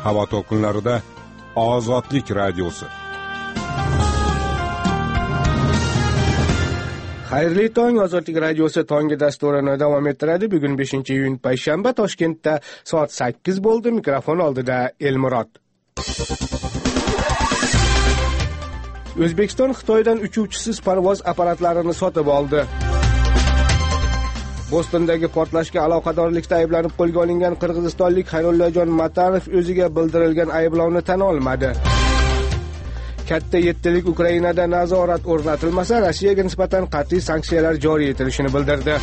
havo to'lqinlarida Ozodlik radiosi. Xayrli tong, Ozodlik radiosi tongi dasturini davom ettiradi. Bugun 5-iyun payshanba, Toshkentda soat 8 bo'ldi. Mikrofon oldida Elmurod. O'zbekiston Xitoydan uchuvchisiz parvoz apparatlarini sotib oldi. Bostondagi portlashga aloqadorlikda ayblanib qo'lga olingan qirg'izistonlik Xayrullajon Matanov o'ziga bildirilgan ayblovni tan olmadi. Katta yettilik Ukrainada nazorat o'rnatilmasa, Rossiyaga nisbatan qat'iy sanksiyalar joriy etilishini bildirdi.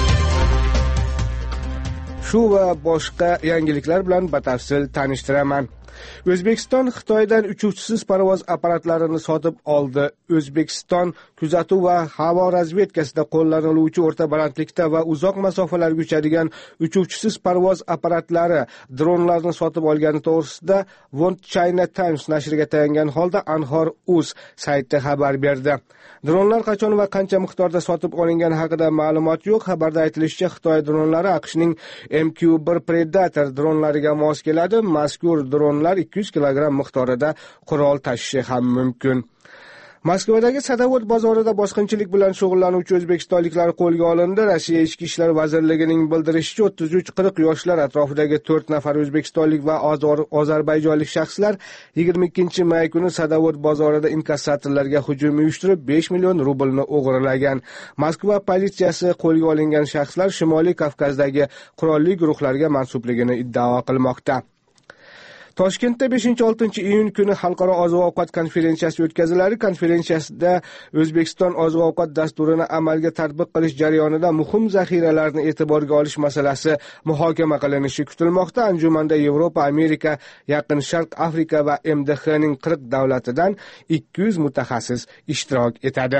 Shu va boshqa yangiliklar bilan batafsil tanishtiraman. O'zbekiston Xitoydan uchuvchisiz parvoz apparatlarini sotib oldi. O'zbekiston kuzatuv va havo razvedkasida qo'llaniluvchi o'rta balandlikda va uzoq masofalarga uchadigan uchuvchisiz parvoz apparatlari, dronlarni sotib olgani to'g'risida World China Times nashriga tayangan holda Anhor.uz sayti xabar berdi. Dronlar qachon va qancha miqdorda sotib olingani haqida ma'lumot yo'q. Xabarda aytilishicha, Xitoy dronlari AQShning MQ-1 Predator dronlariga mos keladi. Mazkur dronlar 200 kilogramm miqdorida qurol tashishi ham mumkin. Moskvadagi Sadovod bozorida bosqinchilik bilan shug'ullanuvchi o'zbekistonliklar qo'lga olindi. Rossiya Ichki ishlar vazirligining bildirishicha, 33-40 yoshlar atrofidagi 4 nafar o'zbekistonlik va ozarbayjonlik shaxslar 22-may kuni Sadovod bozorida inkassatorlarga hujum uyushtirib 5 million rublni o'g'irlagan. Moskva politsiyasi qo'lga olingan shaxslar Shimoliy Kavkazdagi qurolli guruhlarga mansubligini iddao qilmoqda. Toshkentda 5-6 iyun kuni xalqaro oziq-ovqat konferensiyasi o'tkaziladi. Konferensiyada O'zbekiston oziq-ovqat dasturini amalga tatbiq qilish jarayonida muhim zaxiralarni e'tiborga olish masalasi muhokama qilinishi kutilmoqda. Anjumanda Yevropa, Amerika, Yaqin Sharq, Afrika va MDHning 40 davlatidan 200 mutaxassis ishtirok etadi.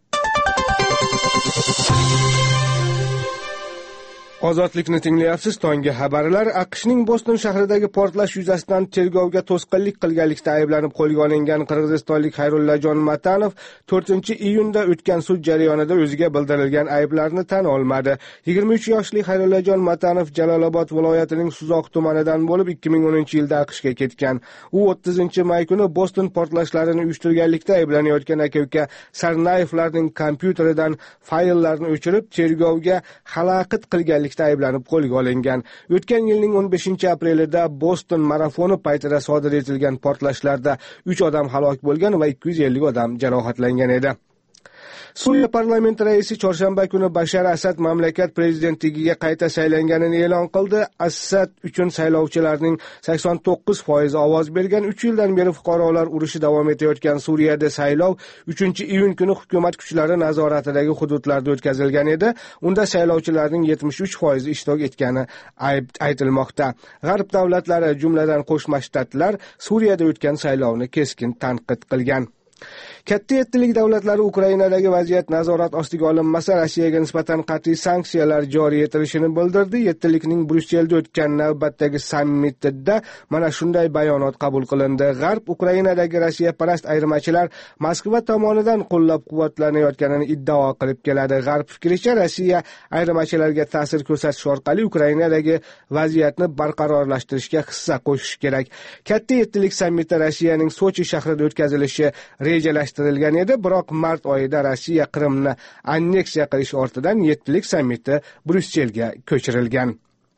Ozodlikni tinglayapsiz. Tongi xabarlar. AQShning Boston shahridagi portlash yuzasidan tergovga to'sqinlik qilganlikda ayblanib qo'lga olingan qirg'izistonlik Xayrullajon Matanov 4-iyunda o'tgan sud jarayonida o'ziga bildirilgan ayblarni tan olmadi. 23 yoshli Xayrullajon Matanov Jalolobod viloyatining Suzoq tumanidan bo'lib 2010-yilda AQShga ketgan. U 30-may kuni Boston portlashlarini uyushtirganlikda ayblanayotgan aka-uka Sarnayevlarning kompyuteridan fayllarni o'chirib, tergovga xalaqit qilgan ayblanib qo'lga olingan. O'tgan yilning 15-aprelida Boston marafoni paytida sodir etilgan portlashlarda 3 odam halok bo'lgan va 250 odam jarohatlangan edi. Suriya parlamenti raisi chorshanba kuni Bashar Asad mamlakat prezidentligiga qayta saylanganini e'lon qildi. Asad uchun saylovchilarning 89% ovoz bergan. 3 yildan beri fuqarolar urushi davom etayotgan Suriyada saylov 3-iyun kuni hukumat kuchlari nazoratidagi hududlarda o'tkazilgan edi. Unda saylovchilarning 73% ishtirok etgani aytilmoqda. G'arb davlatlari, jumladan Qo'shma Shtatlar, Suriyada o'tgan saylovni keskin tanqid qilgan. Katta yettilik davlatlari Ukrainadagi vaziyat nazorat ostiga olinmasa, Rossiyaga nisbatan qat'iy sanksiyalar joriy etilishini bildirdi. Yettilikning Bryusselda o'tgan navbatdagi sammitida mana shunday bayonot qabul qilindi. G'arb Ukrainadagi Rossiyaparast ayirmachilar Moskva tomonidan qo'llab-quvvatlanayotganini iddao qilib keladi. G'arb fikricha, Rossiya ayirmachilarga ta'sir ko'rsatish orqali Ukrainadagi vaziyatni barqarorlashtirishga hissa qo'shishi kerak. Katta yettilik sammiti Rossiyaning Sochi shahrida o'tkazilishi rejalashtirilgan edi, biroq mart oyida Rossiya Qrimni anneksiya qilish ortidan yettilik sammiti Bryusselga ko'chirilgan.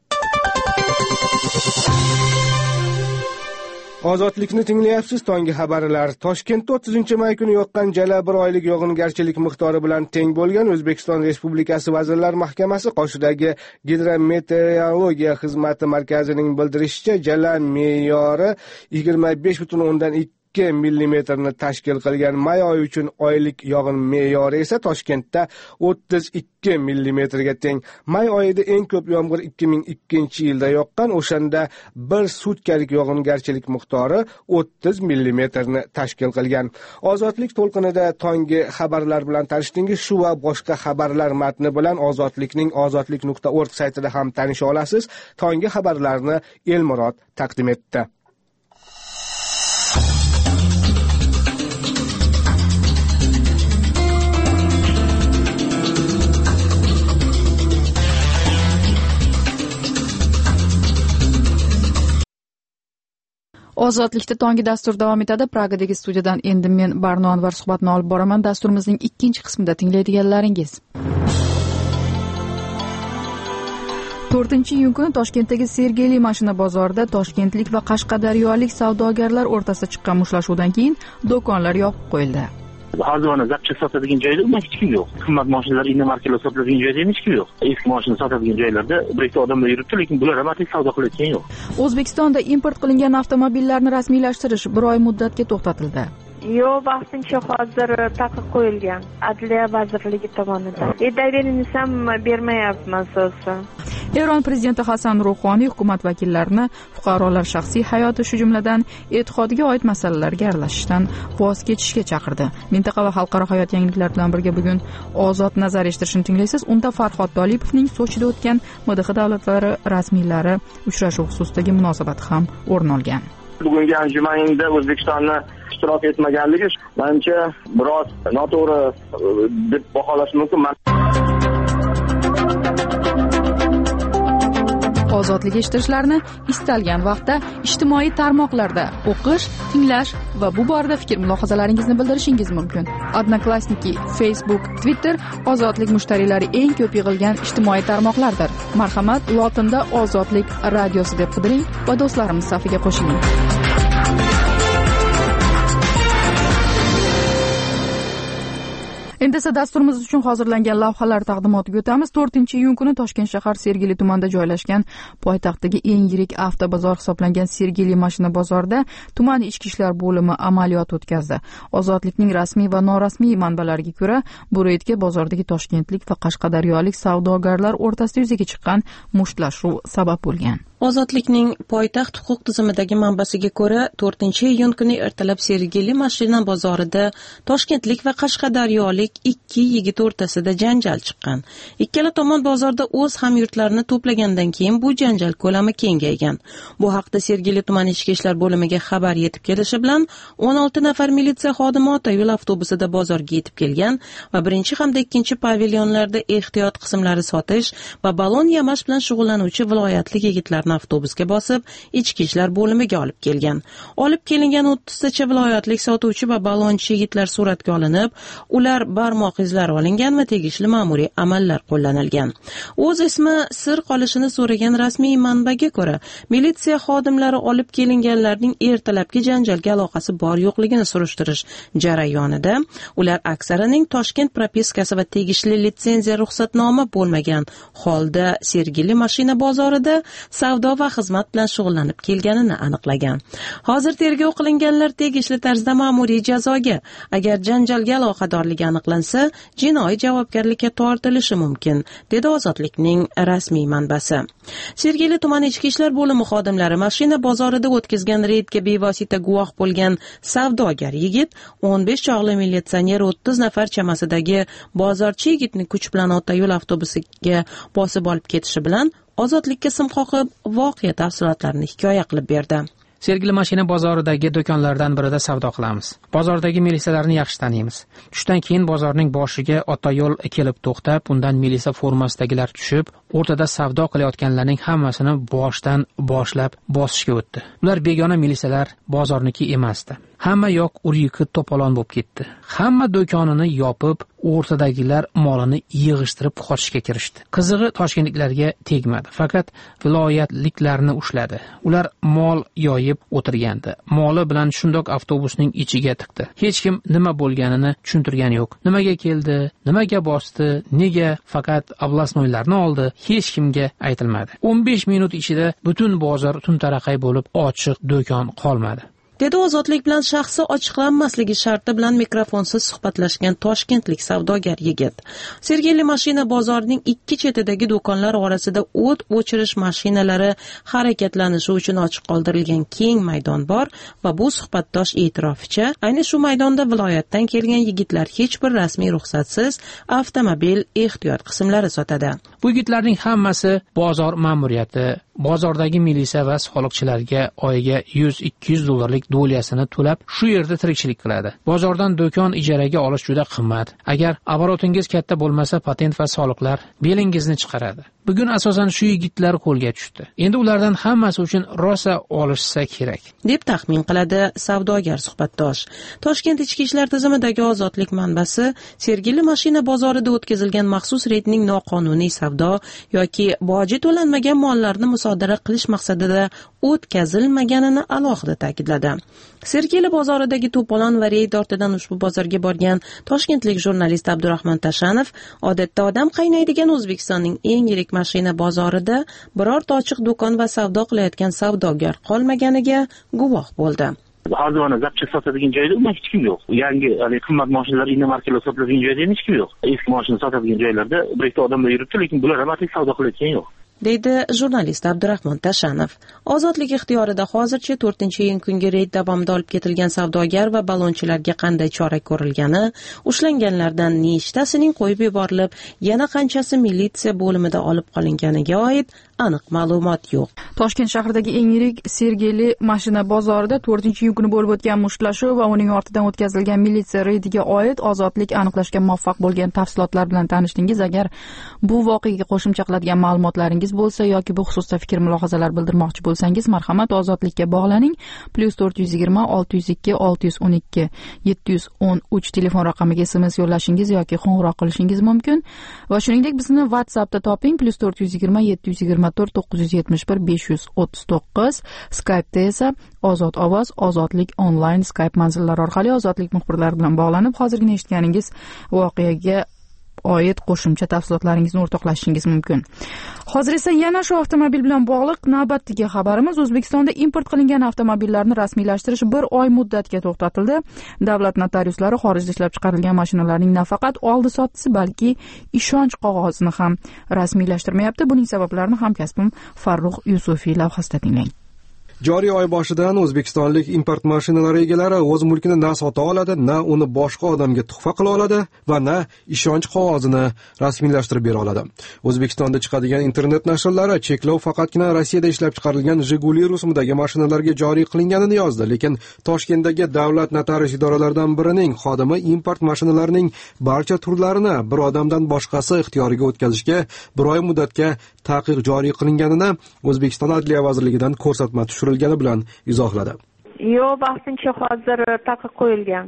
Ozodlikni tinglayapsiz. Tongi xabarlar. Toshkentda 30-may kuni yoqqan jala 1 oylik yog'ingarchilik miqdori bilan teng bo'lgan. O'zbekiston Respublikasi Vazirlar Mahkamasi qoshidagi Gidrometeorologiya xizmati markazining bildirishicha, jala me'yori 25,2 millimetrni tashkil qilgan. May oyi uchun oylik yog'in me'yori esa Toshkentda 32 millimetrga teng. May oyida eng ko'p yomg'ir 2002-yilda yoqqan. O'shanda bir sutkalik yog'ingarchilik miqdori 30 millimetrni tashkil qilgan. Ozodlik to'lqinida tongi xabarlar bilan tanishdingiz. Shu va boshqa xabarlar matni bilan Ozodlikning ozodlik.org saytida ham tanisha olasiz. Tongi xabarlarni Elmurod taqdim etdi. Ozodlikda tongi dastur davom etadi. Pragadagi studiyadan endi men Barno Anvar suhbatni olib boraman. Dasturimizning ikkinchi qismida tinglaydiganlaringiz. 4-iyun kuni Toshkentdagi Sergeli mashina bozorida toshkentlik va qashqadaryolik savdogarlar o'rtasida chiqqan mushtlashuvdan keyin do'konlar yopib qo'yildi. Arzon zapchast sotadigan joyda hech kim yo'q. Qimmat mashinalar, inomarkalar sotadigan joyda ham hech kim yo'q. Eski mashina sotadigan joylarda bir-ikki odamlar yuribdi, lekin bular ham savdo qilayotgan yo'q. O'zbekistonda import qilingan avtomobillarni rasmiylashtirish 1 oy muddatga to'xtatildi. Yo'q, vaqtincha hozir taqiq qo'yilgan Adliya vazirligi tomonidan. Doверенность ham bermayapman so'zsa. Eron prezidenti Hasan Ruhoniy hukumat vakillarini fuqarolar shaxsiy hayoti, shu jumladan e'tiqodiga oid masalalarga aralashishdan voz kechishga chaqirdi. Mintaqa va xalqaro hayot yangiliklari bilan birga bugun Ozod nazar eshittirishni tinglaysiz. Unda Farhod Tolipovning Sochida o'tgan MDH davlatlari rasmiylari uchrashuv xususidagi munosabati ham o'rin olgan. Bugungi anjumaningda O'zbekistonni ishtirok etmaganligi menimcha biroz noto'g'ri deb baholash mumkin. Ozodlik eshittirishlarni istalgan vaqtda ijtimoiy tarmoqlarda o'qish, tinglash va bu borada fikr-mulohazalaringizni bildirishingiz mumkin. Odnoklassniki, Facebook, Twitter Ozodlik mushtariylari eng ko'p yig'ilgan ijtimoiy tarmoqlardir. Marhamat, lotinda Ozodlik radiosi deb qidiring va do'stlarimiz safiga qo'shiling. Endi esa dasturimiz uchun hozirlangan lavhalar taqdimotiga o'tamiz. 4-iyun kuni Toshkent shahar Sergeli tumanida joylashgan poytaxtdagi eng yirik avtobozor hisoblangan Sergeli mashina bozorida tuman ichki ishlar bo'limi amaliyot o'tkazdi. Ozodlikning rasmiy va norasmiy manbalariga ko'ra, bu reydga bozordagi toshkentlik va qashqadaryolik savdogarlar o'rtasida yuzaga chiqqan mushtlashuv sabab bo'lgan. Ozodlikning poytaxt huquq tizimidagi manbasiga ko'ra, 4-iyun kuni ertalab Sergeli mashina bozorida toshkentlik va qashqadaryolik ikki yigit o'rtasida janjal chiqqan. Ikkala tomon bozorda o'z hamyurtlarini to'plagandan keyin bu janjal ko'lami kengaygan. Bu haqda Sergeli tuman ichki ishlar bo'limiga xabar yetib kelishi bilan 16 nafar militsiya xodimi otoyo'l avtobusida bozorga yetib kelgan va birinchi hamda ikkinchi pavilyonlarda ehtiyot qismlari sotish va balon yamash bilan shug'ullanuvchi viloyatlik yigitlar avtobusga bosib, ichki ishlar bo'limiga olib kelgan. Olib kelingan 30 tacha viloyatlik sotuvchi va balonchi yigitlar suratga olinib, ular barmoq izlari olingan va tegishli ma'muriy amallar qo'llanilgan. O'z ismi sir qolishini so'ragan rasmiy manbaga ko'ra, militsiya xodimlari olib kelinganlarning ertalabki janjalga aloqasi bor yo'qligini surishtirish jarayonida ular aksarining Toshkent propiskasi va tegishli litsenziya ruxsatnoma bo'lmagan holda Sergeli mashina bozorida savdo va xizmat bilan shug'ullanib kelganini aniqlagan. Hozir tergov qilinganlar tegishli tarzda ma'muriy jazoga, agar janjalga aloqadorligi aniqlansa, jinoiy javobgarlikka tortilishi mumkin, dedi Ozodlikning rasmiy manbasi. Sergeli tuman ichki ishlar bo'limi xodimlari mashina bozorida o'tkazgan reydga bevosita guvoh bo'lgan savdogar yigit, 15 chog'li militsioner 30 nafar chamasidagi bozorchi yigitni kuch bilan otoyo'l avtobusiga bosib olib ketishi bilan Ozodlikka sim qoqib voqea tafsilotlarini hikoya qilib berdi. Sergeli mashina bozoridagi do'konlardan birida savdo qilamiz. Bozordagi militsiyalarni yaxshi taniymiz. Tushdan keyin bozorning boshiga otoyo'l kelib to'xtab, undan militsiya formasidagilar tushib, o'rtada savdo qilayotganlarning hammasini boshdan boshlab bosishga o'tdi. Ular begona militsiyalar, bozorniki emasdi. Hamma yoq ur-yiqit to'polon bo'lib ketdi. Hamma do'konini yopib, o'rtadagilar molini yig'ishtirib qochishga kirishdi. Qizig'i toshkentliklarga tegmadi, faqat viloyatliklarni ushladi. Ular mol yoyib o'tirgandi. Moli bilan shundoq avtobusning ichiga tiqdi. Hech kim nima bo'lganini tushuntirgani yo'q. Nimaga keldi, nimaga bosdi, nega faqat oblasnoylarni oldi, hech kimga aytilmadi. 15 minut ichida butun bozor tuntaraqay bo'lib, ochiq do'kon qolmadi. dedi Ozodlik bilan shaxsi ochiqlanmasligi sharti bilan mikrofonsiz suhbatlashgan toshkentlik savdogar yigit. Sergeli mashina bozorining ikki chetidagi do'konlar orasida o't o'chirish mashinalari harakatlanishi uchun ochiq qoldirilgan keng maydon bor va bu suhbatdosh e'tiroficha, ayni shu maydonda viloyatdan kelgan yigitlar hech bir rasmiy ruxsatsiz avtomobil ehtiyot qismlari sotadi. Bu yigitlarning hammasi bozor ma'muriyati, bozordagi militsiya va soliqchilarga oyiga 100-200 dollarlik dolyasini to'lab, shu yerda tirikchilik qiladi. Bozordan do'kon ijaraga olish juda qimmat. Agar oborotingiz katta bo'lmasa, patent va soliqlar belingizni chiqaradi. Bugun asosan shu yigitlar qo'lga tushdi. Endi ulardan hammasi uchun rosa olishsa kerak, deb taxmin qiladi savdogar suhbatdosh. Toshkent ichki ishlar tizimidagi ozodlik manbasi Sergeli mashina bozorida o'tkazilgan maxsus reydning noqonuniy savdo yoki boji to'lanmagan mollarni musodara qilish maqsadida o'tkazilmaganini alohida ta'kidladi. Sergeli bozoridagi to'polon va reyd ortidan ushbu bozorga borgan toshkentlik jurnalist Abdurahmon Tashanov odatda odam qaynaydigan O'zbekistonning eng yirik mashina bozorida birorta ochiq do'kon va savdo qilayotgan savdogar qolmaganiga guvoh bo'ldi. Hozirona zapcha sotadigan joyda umuman hech kim yo'q. Yangi qimmat mashinalar inomarkalar sotiladigan joyda ham hech kim yo'q. Eski mashina sotadigan joylarda bir ikkita odamlar yuribdi, lekin bular ham savdo qilayotgan yo'q, deydi jurnalist Abdurahmon Tashanov. Ozodlik ixtiyorida hozircha 4-iyun kungi reyd davomida olib ketilgan savdogar va balonchilarga qanday chora ko'rilgani, ushlanganlardan nechtasining qo'yib yuborilib, yana qanchasi militsiya bo'limida olib qolinganiga oid aniq ma'lumot yo'q. Toshkent shahridagi eng yirik Sergeli mashina bozorida 4-iyun kuni bo'lib o'tgan mushtlashuv va uning ortidan o'tkazilgan militsiya reydiga oid Ozodlik aniqlashga muvaffaq bo'lgan tafsilotlar bilan tanishdingiz. Agar bu voqeaga qo'shimcha qiladigan ma'lumotlaringiz bo'lsa yoki bu xususda fikr mulohazalar bildirmoqchi bo'lsangiz, marhamat Ozodlikka bog'laning. +420 602 612 713 telefon raqamiga SMS yo'llashingiz yoki qo'ng'iroq qilishingiz mumkin. Va shuningdek bizni WhatsAppda toping. +420 724 971 539. Skype'da esa Ozod ovoz, Ozodlik onlayn Skype manzillari orqali Ozodlik muxbirlari bilan bog'lanib, hozirgina eshitganingiz voqeaga oid qo'shimcha tafsilotlaringizni o'rtoqlashishingiz mumkin. Hozir esa yana shu avtomobil bilan bog'liq navbatdagi xabarimiz. O'zbekistonda import qilingan avtomobillarni rasmiylashtirish 1 oy muddatga to'xtatildi. Davlat notariuslari xorijda ishlab chiqarilgan mashinalarning nafaqat oldi-sottisi, balki ishonch qog'ozini ham rasmiylashtirmayapti. Buning sabablarini hamkasbim Farruh Yusufiy lavhasida tinglang. Joriy oy boshidan o'zbekistonlik import mashinalari egalari o'z mulkini na sota oladi, na uni boshqa odamga tuhfa qila oladi va na ishonch qog'ozini rasmiylashtirib bera oladi. O'zbekistonda chiqadigan internet nashrlari cheklov faqatgina Rossiyada ishlab chiqarilgan Jiguli rusumidagi mashinalarga joriy qilinganini yozdi, lekin Toshkentdagi davlat notarius idoralaridan birining xodimi import mashinalarining barcha turlarini bir odamdan boshqasi ixtiyoriga o'tkazishga 1 oy muddatga taqiq joriy qilinganini O'zbekiston Adliya vazirligidan ko'rsatma tushirilgani bilan izohladi. Yo'q, vaqtincha hozir taqiq qo'yilgan.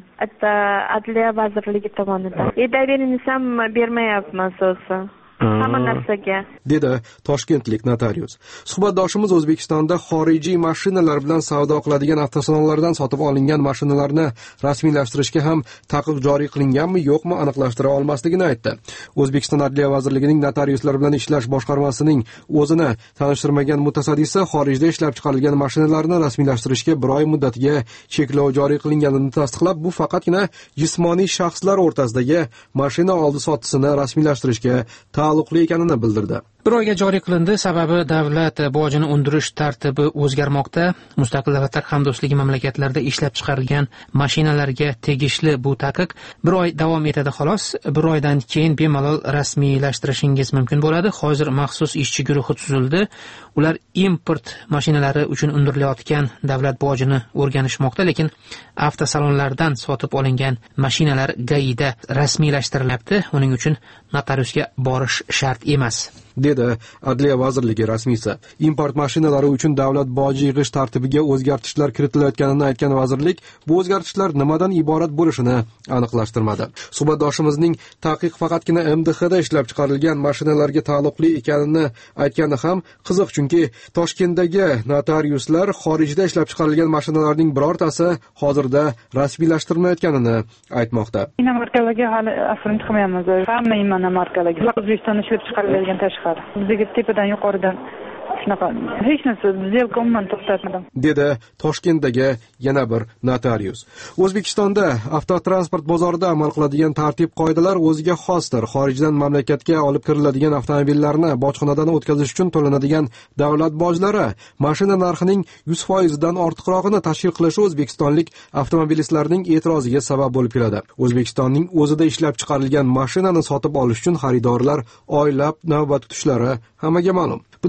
Adliya vazirligi tomonidan. Doверенность ham bermayapmiz o'zi. Hamma narsaga, dedi toshkentlik notarius. Suhbatdoshimiz O'zbekistonda xorijiy mashinalar bilan savdo qiladigan avtosalonlardan sotib olingan mashinalarni rasmiylashtirishga ham taqiq joriy qilinganmi, yo'qmi aniqlashtira olmasligini aytdi. O'zbekiston Adliya vazirligining notariuslar bilan ishlash boshqarmasining o'zini tanishtirmagan mutasaddisi xorijda ishlab chiqarilgan mashinalarni rasmiylashtirishga 1 oy muddatiga cheklov joriy qilinganini tasdiqlab, bu faqatgina jismoniy shaxslar o'rtasidagi mashina oldi-sottisini rasmiylashtirishga taalluqli ekanini bildirdi. 1 oyga joriy qilindi, sababi davlat bojini undirish tartibi o'zgarmoqda. Mustaqil davlatlar hamdo'stligi mamlakatlarida ishlab chiqarilgan mashinalarga tegishli bu taqiq 1 oy davom etadi xolos. 1 oydan keyin bemalol rasmiylashtirishingiz mumkin bo'ladi. Hozir maxsus ishchi guruhi tuzildi. Ular import mashinalari uchun undirilayotgan davlat bojini o'rganishmoqda, lekin avtosalonlardan sotib olingan mashinalar GAIda rasmiylashtirilyapti. Uning uchun notariusga borish shart emas, dedi Adliya vazirligi rasmiysi. Import mashinalari uchun davlat boji yig'ish tartibiga o'zgartishlar kiritilayotganini aytgan vazirlik, bu o'zgartishlar nimadan iborat bo'lishini aniqlashtirmadi. Suhbatdoshimizning taqiq faqatgina MDHda ishlab chiqarilgan mashinalarga taalluqli ekanini aytgani ham qiziq, chunki Toshkentdagi notariuslar xorijda ishlab chiqarilgan mashinalarning birortasi hozirda rasmiylashtirilmayotganini aytmoqda. Markalarga hali aslini chiqmayapmiz. Hamma markalarga O'zbekistonda ishlab chiqarilgan tashqari. Bizga tepadan yuqoridan shunaqa hech narsa zelka umuman to'xtatmadim, dedi Toshkentdagi yana bir notarius. O'zbekistonda avtotransport bozorida amal qiladigan tartib-qoidalar o'ziga xosdir. Xorijdan mamlakatga olib kiriladigan avtomobillarni bojxonadan o'tkazish uchun to'lanadigan davlat bojlari mashina narxining 100% dan ortiqrog'ini tashkil qilishi o'zbekistonlik avtomobilistlarning e'tiroziga sabab bo'lib keladi. O'zbekistonning o'zida ishlab chiqarilgan mashinani sotib olish uchun xaridorlar oylab navbat kutishlari hammaga ma'lum. Bundan tashqari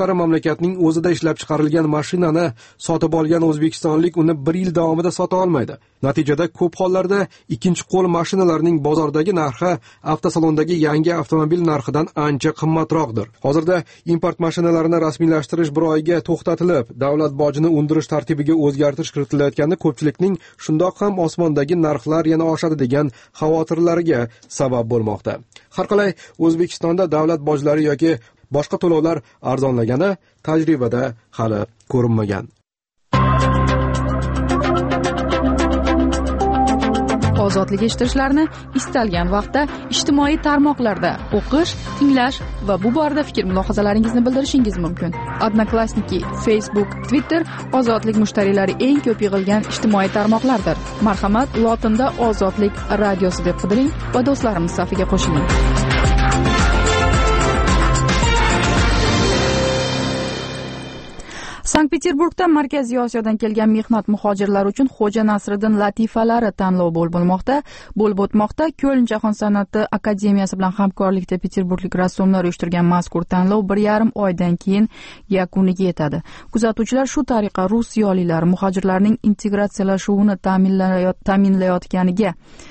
fuqarolari mamlakatning o'zida ishlab chiqarilgan mashinani sotib olgan o'zbekistonlik uni 1 yil davomida sota olmaydi. Natijada ko'p hollarda ikkinchi qo'l mashinalarning bozordagi narxi avtosalondagi yangi avtomobil narxidan ancha qimmatroqdir. Hozirda import mashinalarini rasmiylashtirish 1 oyga to'xtatilib, davlat bojini undirish tartibiga o'zgartirish kiritilayotganda ko'pchilikning shundoq ham osmondagi narxlar yana oshadi degan xavotirlariga sabab bo'lmoqda. Har qalay, O'zbekistonda davlat bojlari yoki boshqa to'lovlar arzonlagani tajribada hali ko'rinmagan. Ozodlik eshitishlarini istalgan vaqtda ijtimoiy tarmoqlarda o'qish, tinglash va bu borada fikr-mulohazalaringizni bildirishingiz mumkin. Odnoklassniki, Facebook, Twitter ozodlik mushtariylari eng ko'p yig'ilgan ijtimoiy tarmoqlardir. Marhamat, lotinda Ozodlik radiosi deb qidiring va do'stlarimiz safiga qo'shiling. Sankt-Peterburgda Markaziy Osiyodan kelgan mehnat muhojirlar uchun Xo'ja Nasriddin latifalari tanlovi bo'lib o'tmoqda. Köln Jahon san'ati akademiyasi bilan hamkorlikda Peterburglik rassomlar uyushtirgan mazkur tanlov 1,5 oydan keyin yakuniga yetadi. Kuzatuvchilar shu tariqa rus ziyolilari muhojirlarning integratsiyalashuvini ta'minlanayotganiga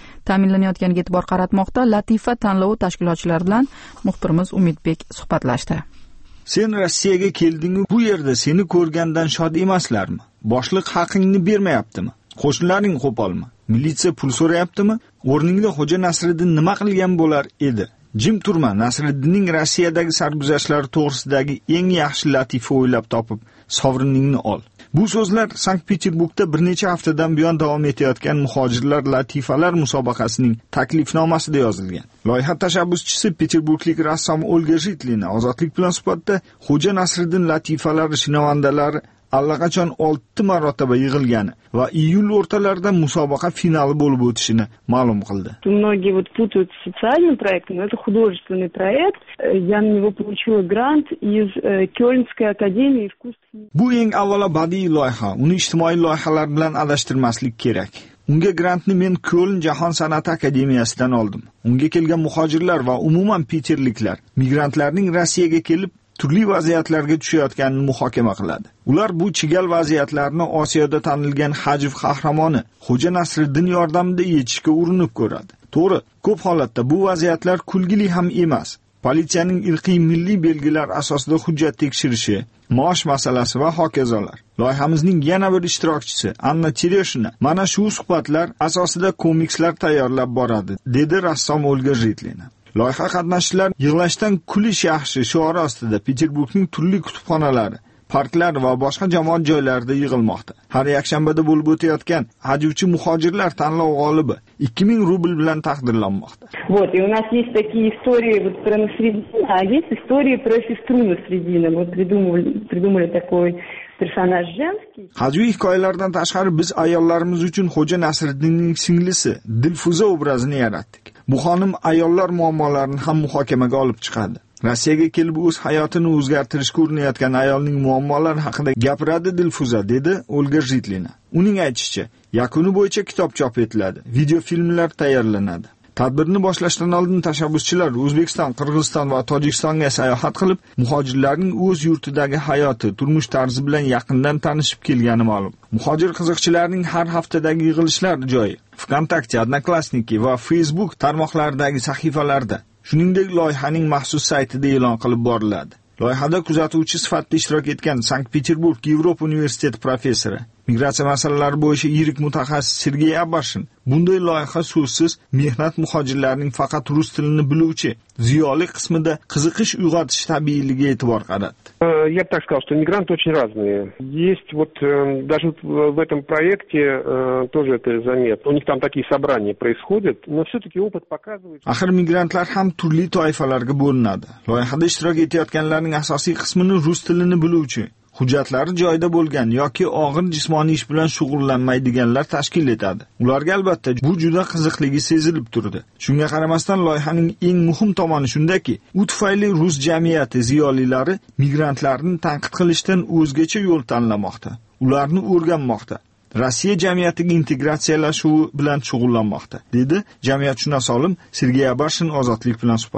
e'tibor qaratmoqda. Latifa tanlovi tashkilotchilari bilan muxbirimiz Umidbek suhbatlashdi. Sen Rossiyaga kelding, bu yerda seni ko'rgandan shod emaslarmi? Boshliq haqingni bermayaptimi? Qo'shnilaring qo'polmi? Militsiya pul so'rayaptimi? O'rningda Xo'ja Nasriddin nima qilgan bo'lar edi? Jim turma, Nasriddinning Rossiyadagi sarguzashtlari to'g'risidagi eng yaxshi latifa o'ylab topib, sovriningni ol. Bu so'zlar Sankt-Peterburgda bir necha haftadan buyon davom etayotgan muhojirlar latifalar musobaqasining taklifnomasida yozilgan. Loyiha tashabbuschisi Peterburglik rassom Olga Zhitlina ozodlik bilan suhbatda Xo'ja Nasriddin latifalari shinavandalari allaqachon 6 marotaba yig'ilgani va iyul o'rtalarida musobaqa finali bo'lib o'tishini ma'lum qildi. Многие вот путают с социальным проектом, но это художественный проект. Я на него получила грант из Кёльнской академии искусств. Bu eng avvalo badiiy loyiha, uni ijtimoiy loyihalar bilan adashtirmaslik kerak. Unga grantni men Köln Jahon san'ati akademiyasidan oldim. Unga kelgan muhojirlar va umuman Peterliklar migrantlarning Rossiyaga kelib turli vaziyatlarga tushayotganini muhokama qiladi. Ular bu chigal vaziyatlarni Osiyoda tanilgan Hajv qahramoni Xo'ja Nasriddin yordamida yechishga urinib ko'radi. To'g'ri, ko'p holatda bu vaziyatlar kulgili ham emas. Politsiyaning irqiy milliy belgilar asosida hujjat tekshirishi, maosh masalasi va hokazolar. Loyihamizning yana bir ishtirokchisi Anna Tereshina mana shu suhbatlar asosida komikslar tayyorlab boradi, dedi rassom Olga Zhitlina. Loyiha qatnashchilar yig'lashdan kulish yaxshi shiori ostida Peterburgning turli kutubxonalari, parklar va boshqa jamoat joylarida yig'ilmoqda. Har yakshanbada bo'lib o'tayotgan hajvchi muhojirlar tanlov g'olibi 2000 rubl bilan taqdirlanmoqda. Вот, и у нас есть такие истории вот про Насреддина, а есть истории про сестру Насреддина. Вот придумали такой персонаж женский. Hajviy hikoyalardan tashqari biz ayollarimiz uchun Xo'ja Nasriddinning singlisi Dilfuza obrazini yaratdik. Bu xonim ayollar muammolarini ham muhokamaga olib chiqadi. Rossiyaga kelib o'z hayotini o'zgartirishga urinayotgan ayolning muammolari haqida gapiradi Dilfuza, dedi Olga Zhitlina. Uning aytishicha, yakuni bo'yicha kitob chop etiladi, video filmlar tayyorlanadi. Tadbirni boshlashdan oldin tashabbuschilar O'zbekiston, Qirg'iziston va Tojikistonga sayohat qilib, muhojirlarning o'z yurtidagi hayoti, turmush tarzi bilan yaqindan tanishib kelgani ma'lum. Muhojir qiziqchilarning har haftadagi yig'ilishlar joyi Vkontakte, Odnoklassniki va Facebook tarmoqlaridagi sahifalarda, shuningdek loyihaning maxsus saytida e'lon qilib boriladi. Loyihada kuzatuvchi sifatida ishtirok etgan Sankt-Peterburg Yevropa universiteti professori, migratsiya masalalari bo'yicha yirik mutaxassis Sergey Abashin bunday loyiha so'zsiz mehnat muhojirlarining faqat rus tilini biluvchi ziyoli qismida qiziqish uyg'otish tabiiyligiga e'tibor qaratdi. Я бы так сказал, что мигранты очень разные. Есть вот даже в этом проекте тоже это заметно. У них там такие собрания происходят, но все-таки опыт показывает. Axir migrantlar ham turli toifalarga bo'linadi. Loyihada ishtirok etayotganlarning asosiy qismini rus tilini biluvchi, hujjatlari joyida bo'lgan yoki og'ir jismoniy ish bilan shug'ullanmaydiganlar tashkil etadi. Ularga albatta bu juda qiziqligi sezilib turdi. Shunga qaramasdan loyihaning eng muhim tomoni shundaki, u tufayli rus jamiyati ziyolilari migrantlarni tanqid qilishdan o'zgacha yo'l tanlamoqda. Ularni o'rganmoqda. Rossiya jamiyatiga integratsiyalashuvi bilan shug'ullanmoqda, dedi jamiyatshunos olim Sergey Abashin ozodlik bilan suhbatda.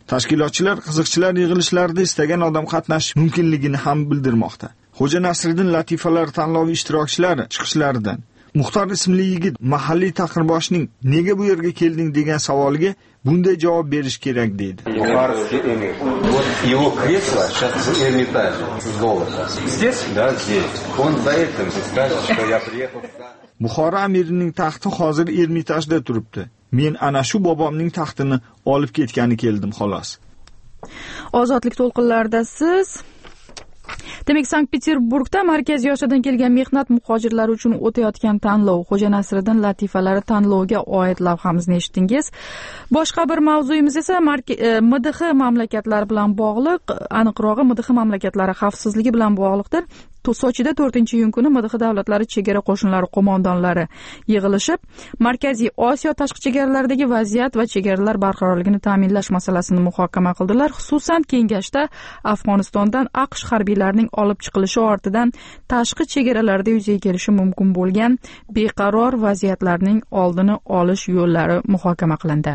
Tashkilotchilar qiziqchilar yig'ilishlarida istagan odam qatnashish mumkinligini ham bildirmoqda. Xo'ja Nasriddin latifalar tanlovi ishtirokchilari chiqishlaridan Muxtor ismli yigit mahalliy taqirboshning nega bu yerga kelding degan savoliga bunday javob berish kerak deydi. Бухарский эмир. Вот его кресло сейчас в Эрмитаже золото. Здесь? Да, здесь. Он за этим скажет, что я приехал. Buxoro amirining taxti hozir Ermitajda turibdi. Men ana shu bobomning taxtini olib ketgani keldim xolos. Ozodlik to'lqinlarida siz Demak, Sankt-Peterburgda Markaziy Osiyodan kelgan mehnat muhojirlari uchun o'tayotgan tanlov, Xo'ja Nasriddin latifalari tanloviga oid lavhamizni eshitdingiz. Boshqa bir mavzuyimiz esa MDH mamlakatlari bilan bog'liq, aniqrog'i MDH mamlakatlari xavfsizligi bilan bog'liqdir. Sochida 4-iyun kuni MDH davlatlari chegara qo'shinlari qo'mondonlari yig'ilishib, Markaziy Osiyo tashqi chegaralaridagi vaziyat va chegaralar barqarorligini ta'minlash masalasini muhokama qildilar. Xususan, kengashda Afg'onistondan AQSh harbiylarining olib chiqilishi ortidan tashqi chegaralarda yuzaga kelishi mumkin bo'lgan beqaror vaziyatlarning oldini olish yo'llari muhokama qilindi.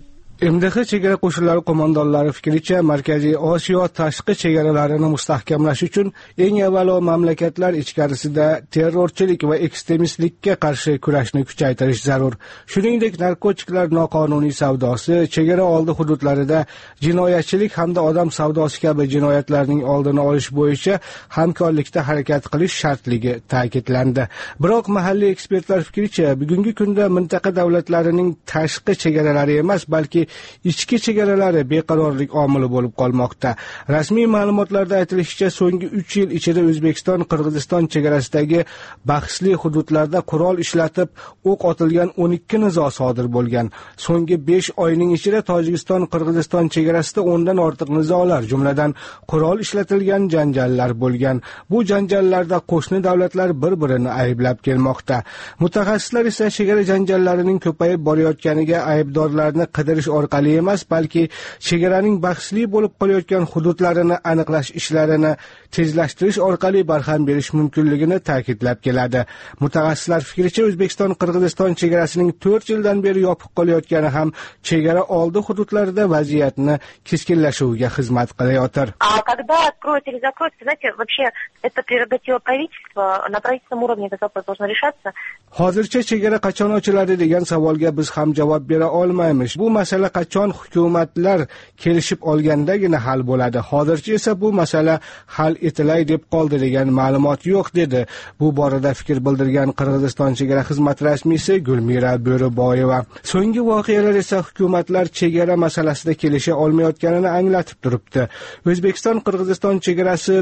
MDH chegara qo'shinlari qo'mondonlari fikricha, Markaziy Osiyo tashqi chegaralarini mustahkamlash uchun eng avvalo mamlakatlar ichkarisida terrorchilik va ekstremistlikka qarshi kurashni kuchaytirish zarur. Shuningdek, narkotiklar noqonuniy savdosi, chegara oldi hududlarida jinoyatchilik hamda odam savdosi kabi jinoyatlarning oldini olish bo'yicha hamkorlikda harakat qilish shartligi ta'kidlandi. Biroq mahalliy ekspertlar fikricha, bugungi kunda mintaqa davlatlarining tashqi chegaralari emas, balki ichki chegaralari beqarorlik omili bo'lib qolmoqda. Rasmiy ma'lumotlarda aytilishicha, so'nggi 3 yil ichida O'zbekiston-Qirg'iziston chegarasidagi bahsli hududlarda qurol ishlatib, o'q otilgan 12 nizo sodir bo'lgan. So'nggi 5 oyning ichida Tojikiston-Qirg'iziston chegarasida 10 dan ortiq nizolar, jumladan qurol ishlatilgan janjallar bo'lgan. Bu janjallarda qo'shni davlatlar bir-birini ayblab kelmoqda. Mutaxassislar esa chegara janjallarining ko'payib borayotganiga aybdorlarni qidirish orqali emas, balki chegaraning bahsli bo'lib qolayotgan hududlarini aniqlash ishlarini tezlashtirish orqali barham berish mumkinligini ta'kidlab keladi. Mutaxassislar fikricha, O'zbekiston-Qirg'iziston chegarasining 4 yildan beri yopiq qolayotgani ham chegara oldi hududlarida vaziyatni keskinlashuviga xizmat qilayotir. Когда откроется или закроется, знаете, вообще это прерогатива правительства, на правительственном уровне этот вопрос должен решаться. Hozircha chegara qachon ochiladi degan savolga biz ham javob bera olmaymiz. Bu masala qachon hukumatlar kelishib olgandagina hal bo'ladi. Hozircha esa bu masala hal etilay deb qoldi degan ma'lumot yo'q, dedi. Bu borada fikr bildirgan Qirg'iziston chegara xizmati rasmiysi Gulmira Bo'riboyeva. So'nggi voqealar esa hukumatlar chegara masalasida kelisha olmayotganini anglatib turibdi. O'zbekiston-Qirg'iziston chegarasi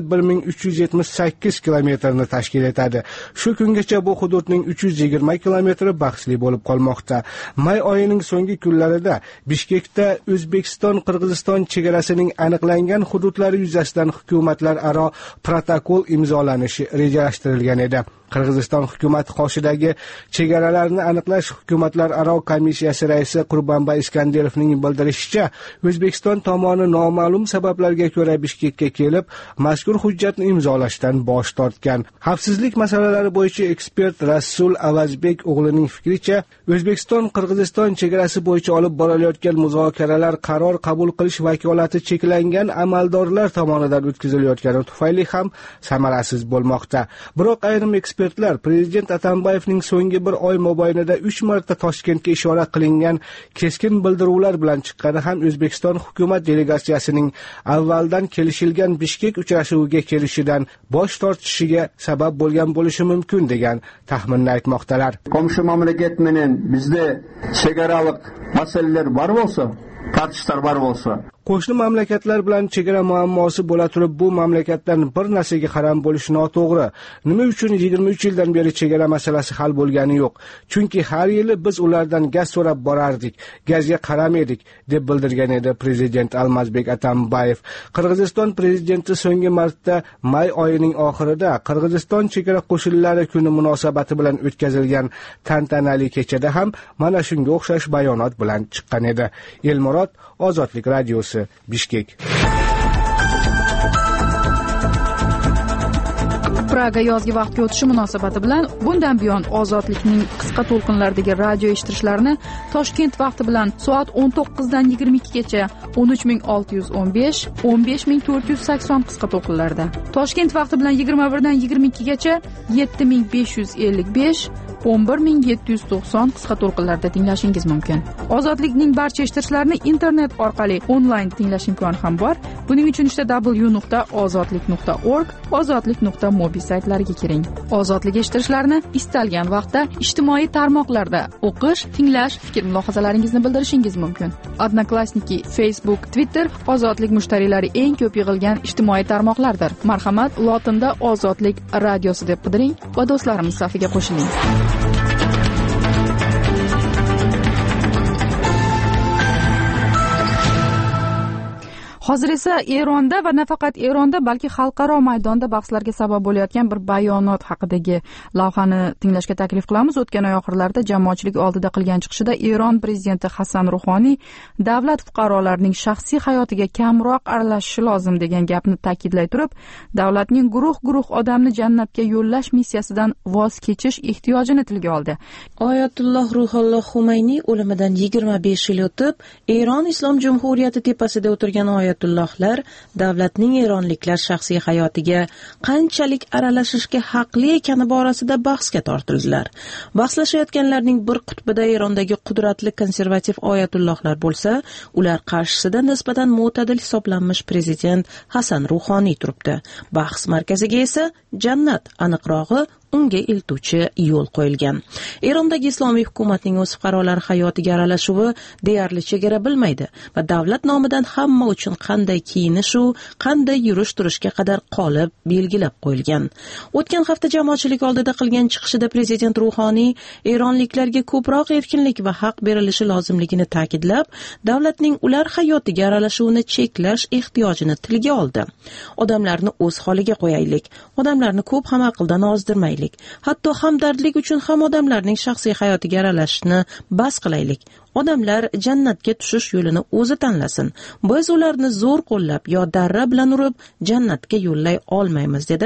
1378 kilometrni tashkil etadi. Shu kungacha bu hududning 320 kilometri bahsli bo'lib qolmoqda. May oyining so'nggi kunlarida Bishkekda O'zbekiston-Qirg'iziston chegarasining aniqlangan hududlari yuzasidan hukumatlar aro protokol imzolanishi rejalashtirilgan edi. Qirg'iziston hukumati qoshidagi chegaralarni aniqlash hukumatlar aro komissiyasi raisi Qurbonboy Iskandarovning bildirishicha, O'zbekiston tomoni noma'lum sabablarga ko'ra Bishkekka kelib, mazkur hujjatni imzolashdan bosh tortgan. Xavfsizlik masalalari bo'yicha ekspert Rasul Avazbek o'g'lining fikricha, O'zbekiston-Qirg'iziston chegarasi bo'yicha olib borilayotgan muzokaralar qaror qabul qilish vakolati cheklangan amaldorlar tomonidan o'tkazilayotgani tufayli ham samarasiz bo'lmoqda. Biroq ayrim ekspertlar Prezident Atambayevning so'nggi bir oy mobaynida 3 marta Toshkentga ishora qilingan keskin bildiruvlar bilan chiqqani ham O'zbekiston hukumat delegatsiyasining avvaldan kelishilgan Bishkek uchrashuviga kelishidan bosh tortishiga sabab bo'lgan bo'lishi mumkin degan taxminni aytmoqdalar. Komşu mamlakat bilan bizda chegaralik masalalar bor bo'lsa, tartishlar bor bo'lsa, qo'shni mamlakatlar bilan chegara muammosi bo'la turib, bu mamlakatdan bir narsaga qaram bo'lish noto'g'ri. Nima uchun 23 yildan beri chegara masalasi hal bo'lgani yo'q? Chunki har yili biz ulardan gaz so'rab borardik, gazga qaram edik, deb bildirgan edi Prezident Almazbek Atambayev. Qirg'iziston prezidenti so'nggi marta may oyining oxirida Qirg'iziston chegara qo'shinlari kuni munosabati bilan o'tkazilgan tantanali kechada ham mana shunga o'xshash bayonot bilan chiqqan edi. Elmurod, Ozodlik radiosi, Bishkek. Praga yozgi vaqtga o'tishi munosabati bilan bundan buyon ozodlikning qisqa to'lqinlardagi radio eshittirishlarini Toshkent vaqti bilan soat 19 dan 22 gacha 13615, 15480 qisqa to'lqinlarda. Toshkent vaqti bilan 21 dan 22 gacha 7555, 11790 qisqa to'lqinlarda tinglashingiz mumkin. Ozodlikning barcha eshittirishlarini internet orqali onlayn tinglash imkoni ham bor. Buning uchun w.ozodlik.org, ozodlik.mobi saytlariga kiring. Ozodlik eshittirishlarini istalgan vaqtda ijtimoiy tarmoqlarda o'qish, tinglash, fikr-mulohazalaringizni bildirishingiz mumkin. Odnoklassniki, Facebook, Twitter ozodlik mushtariylari eng ko'p yig'ilgan ijtimoiy tarmoqlardir. Marhamat, lotinda Ozodlik radiosi deb qidiring va do'stlarimiz safiga qo'shiling. Hozir esa Eronda va nafaqat Eronda, balki xalqaro maydonda bahslarga sabab bo'layotgan bir bayonot haqidagi lavhani tinglashga taklif qilamiz. O'tgan oy oxirlarida jamoatchilik oldida qilgan chiqishida Eron prezidenti Hasan Ruhoniy davlat fuqarolarining shaxsiy hayotiga kamroq aralashishi lozim degan gapni ta'kidlay turib, davlatning guruh-guruh odamni jannatga yo'llash missiyasidan voz kechish ehtiyojini tilga oldi. Oyatulloh Ruholloh Xumayniy o'limidan 25 yil o'tib, Eron Islom Jumhuriyati tepasida o'tirgan oyatullohlar davlatning eronliklar shaxsiy hayotiga qanchalik aralashishga haqli ekani borasida bahsga tortildilar. Bahslashayotganlarning bir qutbida Erondagi qudratli konservativ oyatullohlar bo'lsa, ular qarshisida nisbatan mo'tadil hisoblanmish prezident Hasan Ruhoniy turibdi. Bahs markaziga esa jannat, aniqrog'i unga iltuvchi yo'l qo'yilgan. Erondagi islomiy hukumatning o'z fuqarolari hayotiga aralashuvi deyarli chegara bilmaydi va davlat nomidan hamma uchun qanday kiyinish u qanday yurish-turishga qadar qolib belgilab qo'yilgan. O'tgan hafta jamoatchilik oldida qilgan chiqishida prezident Ruhoniy eronliklarga ko'proq erkinlik va haq berilishi lozimligini ta'kidlab, davlatning ular hayotiga aralashuvini cheklash ehtiyojini tilga oldi. Odamlarni o'z holiga qo'yaylik. Odamlarni ko'p ham aqldan ozdirmaylik. Hatto hamdardlik uchun ham odamlarning shaxsiy hayotiga aralashishni bas qilaylik. Odamlar jannatga tushish yo'lini o'zi tanlasin. Biz ularni zo'r qo'llab yo darra bilan urib jannatga yo'llay olmaymiz, dedi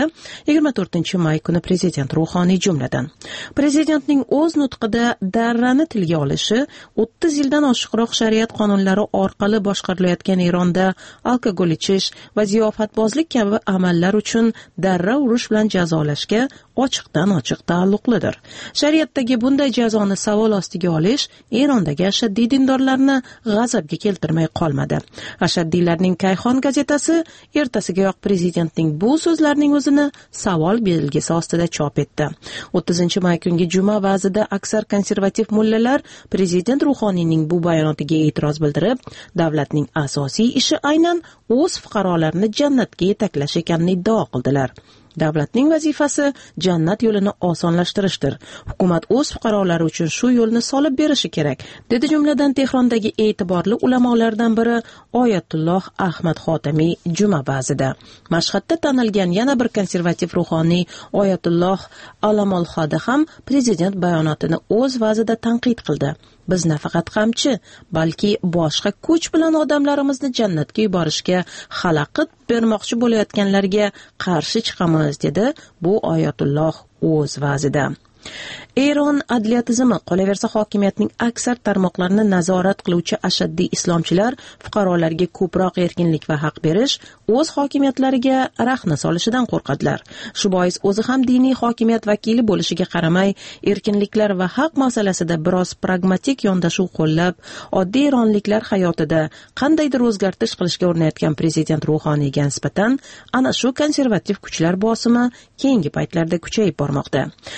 24-may kuni prezident Ruhoniy jumladan. Prezidentning o'z nutqida darrani tilga olishi 30 yildan oshiqroq shariat qonunlari orqali boshqarilayotgan Eronda alkogol ichish va ziyofatbozlik kabi amallar uchun darra urish bilan jazolashga ochiqdan ochiq taalluqlidir. Shariatdagi bunday jazoni savol ostiga olish Erondagi ashaddiy dindorlarni g'azabga keltirmay qolmadi. Ashaddiylarning Kayxon gazetasi ertasigayoq prezidentning bu so'zlarining o'zini savol belgisi ostida chop etdi. 30-may kungi juma va'zida aksar konservativ mullalar prezident Ruhoniyning bu bayonotiga e'tiroz bildirib, davlatning asosiy ishi aynan o'z fuqarolarini jannatga yetaklash ekanini iddao qildilar. Davlatning vazifasi jannat yo'lini osonlashtirishdir. Hukumat o'z fuqarolari uchun shu yo'lni solib berishi kerak, dedi jumladan Tehrondagi e'tiborli ulamolardan biri Oyatulloh Ahmad Xotamiy juma va'zida. Mashhadda tanilgan yana bir konservativ ruhoniy Oyatulloh Alamolxoda ham prezident bayonotini o'z va'zida tanqid qildi. Biz nafaqat qamchi, balki boshqa kuch bilan odamlarimizni jannatga yuborishga xalaqit bermoqchi bo'layotganlarga qarshi chiqamiz, dedi bu Oyatulloh o'z va'zida. Eron adliya tizimi, qolaversa hokimiyatning aksar tarmoqlarini nazorat qiluvchi ashaddiy islomchilar fuqarolarga ko'proq erkinlik va haq berish, o'z hokimiyatlariga rahna solishidan qo'rqadilar. Shu bois o'zi ham diniy hokimiyat vakili bo'lishiga qaramay, erkinliklar va haq masalasida biroz pragmatik yondashuv qo'llab, oddiy eronliklar hayotida qandaydir o'zgartirish qilishga urinayotgan prezident Ruhoniyga nisbatan ana shu konservativ kuchlar bosimi keyingi paytlarda kuchayib bormoqda.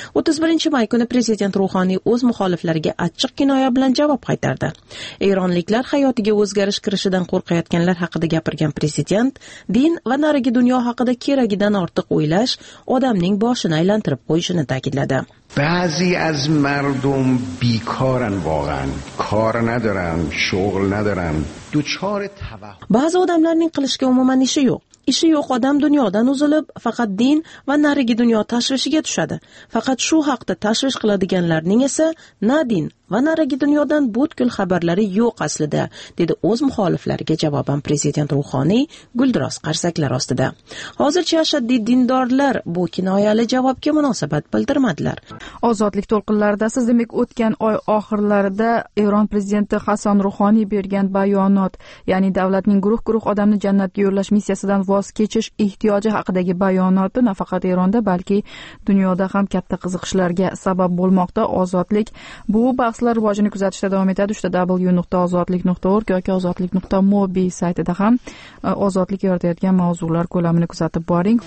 31-may kuni prezident Ruhoniy o'z muxoliflariga achchiq kinoya bilan javob qaytardi. Eronliklar hayotiga o'zgarish kirishidan qo'rqayotganlar haqida gapirgan prezident din va narigi dunyo haqida keragidan ortiq o'ylash odamning boshini aylantirib qo'yishini ta'kidladi. بعضی از مردم بیکارن، واقعا کار ندارن، شغل ندارن، دوچار توهم. ba'zi odamlarning qilishga umuman ishi yo'q odam dunyodan uzilib faqat din va narigi dunyo tashvishiga tushadi. Faqat shu haqda tashvish qiladiganlarning esa na din va narigi dunyodan butkul xabarlari yo'q aslida, dedi o'z muxoliflariga javoban prezident Ruhoniy guldiroz qarsaklar ostida. Hozircha ashaddiy dindorlar bu kinoyali javobga munosabat bildirmadilar. Ozodlik to'lqinlarida siz demak o'tgan oy oxirlarida Eron prezidenti Hasan Ruhoniy bergan bayonot, ya'ni davlatning guruh odamni jannatga yo'llash missiyasidan voz kechish ehtiyoji haqidagi bayonoti nafaqat Eronda, balki dunyoda ham katta qiziqishlarga sabab bo'lmoqda. Ozodlik bu bahslar rivojini kuzatishda davom etadi. w.ozodlik.org yoki ozodlik.mobi saytida ham ozodlik yoritayotgan mavzular ko'lamini kuzatib boring.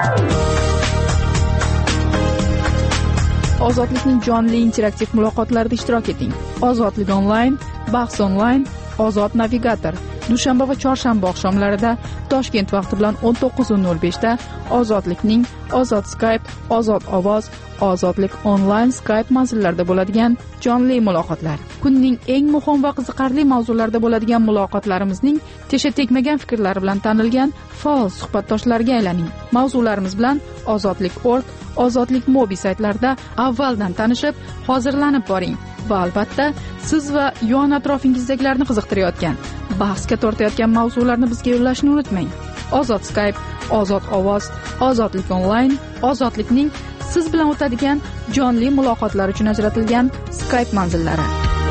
Ozodlikning jonli interaktiv muloqotlarida ishtirok eting. Ozodlik onlayn, bahs onlayn, Ozod navigator. Dushanba va chorshanba oqshomlarida Toshkent vaqti bilan 19:05 da Ozodlikning Ozod Skype, Ozod ovoz, Ozodlik onlayn Skype manzillarida bo'ladigan jonli muloqotlar. Kunning eng muhim va qiziqarli mavzularida bo'ladigan muloqotlarimizning tesha tegmagan fikrlari bilan tanilgan faol suhbatdoshlarga aylaning. Mavzularimiz bilan Ozodlik.org, Ozodlik mobi saytlarida avvaldan tanishib, hozirlanib boring. Va albatta, siz va yon atrofingizdagilarni qiziqtirayotgan, bahsga tortayotgan mavzularni bizga yo'llashni unutmang. Ozod Skype, Ozod ovoz, Ozodlik onlayn, Ozodlikning siz bilan o'tadigan jonli muloqotlar uchun ajratilgan Skype manzillari.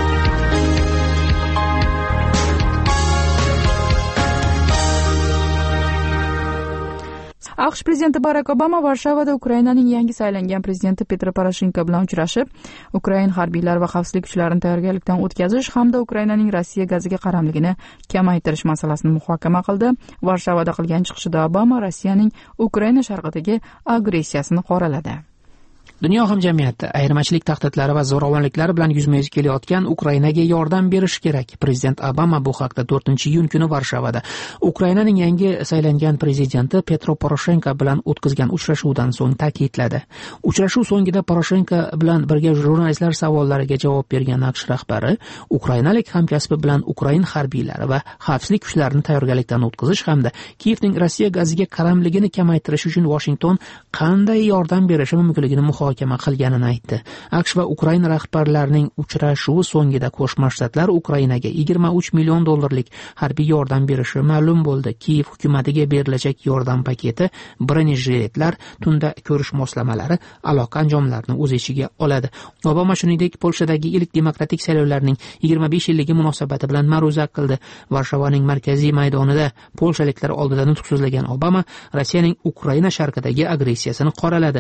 AQSh prezidenti Barak Obama Varshavada Ukrainaning yangi saylangan prezidenti Petro Poroshenko bilan uchrashib, Ukraina harbiylari va xavfsizlik kuchlarini tayyorgarlikdan o'tkazish hamda Ukrainaning Rossiya gaziga qaramligini kamaytirish masalasini muhokama qildi. Varshavada qilgan chiqishida Obama Rossiyaning Ukraina sharqidagi agressiyasini qoraladi. Dunyo hamjamiyati ayirmachilik tahdidlari va zo'ravonliklar bilan yuzma-yuz kelayotgan Ukrainaga yordam berish kerak. Prezident Obama bu haqda 4-iyun kuni Varshavada Ukrainaning yangi saylangan prezidenti Petro Poroshenko bilan o'tkazgan uchrashuvdan so'ng ta'kidladi. Uchrashuv so'ngida Poroshenko bilan birga jurnalistlar savollariga javob bergan AQSh rahbari ukrainalik hamkasbi bilan Ukraina harbiylari va xavfsizlik kuchlarini tayyorgarlikdan o'tkazish hamda Kiyevning Rossiya gaziga qaramligini kamaytirish uchun Washington qanday yordam berishi mumkinligini muhokama qilganini aytdi. AQSh va Ukraina rahbarlarining uchrashuvi so'ngida Qo'shma Shtatlar Ukrainaga $23 million harbiy yordam berishi ma'lum bo'ldi. Kiyev hukumatiga berilajak yordam paketi bronejletlar, tunda ko'rish moslamalari, aloqa anjomlarini o'z ichiga oladi. Obama shuningdek Polshadagi ilk demokratik saylovlarning 25 yilligi munosabati bilan ma'ruza qildi. Varshavaning markaziy maydonida polshaliklar oldida nutq so'zlagan Obama Rossiyaning Ukraina sharqidagi agressiyasini qoraladi.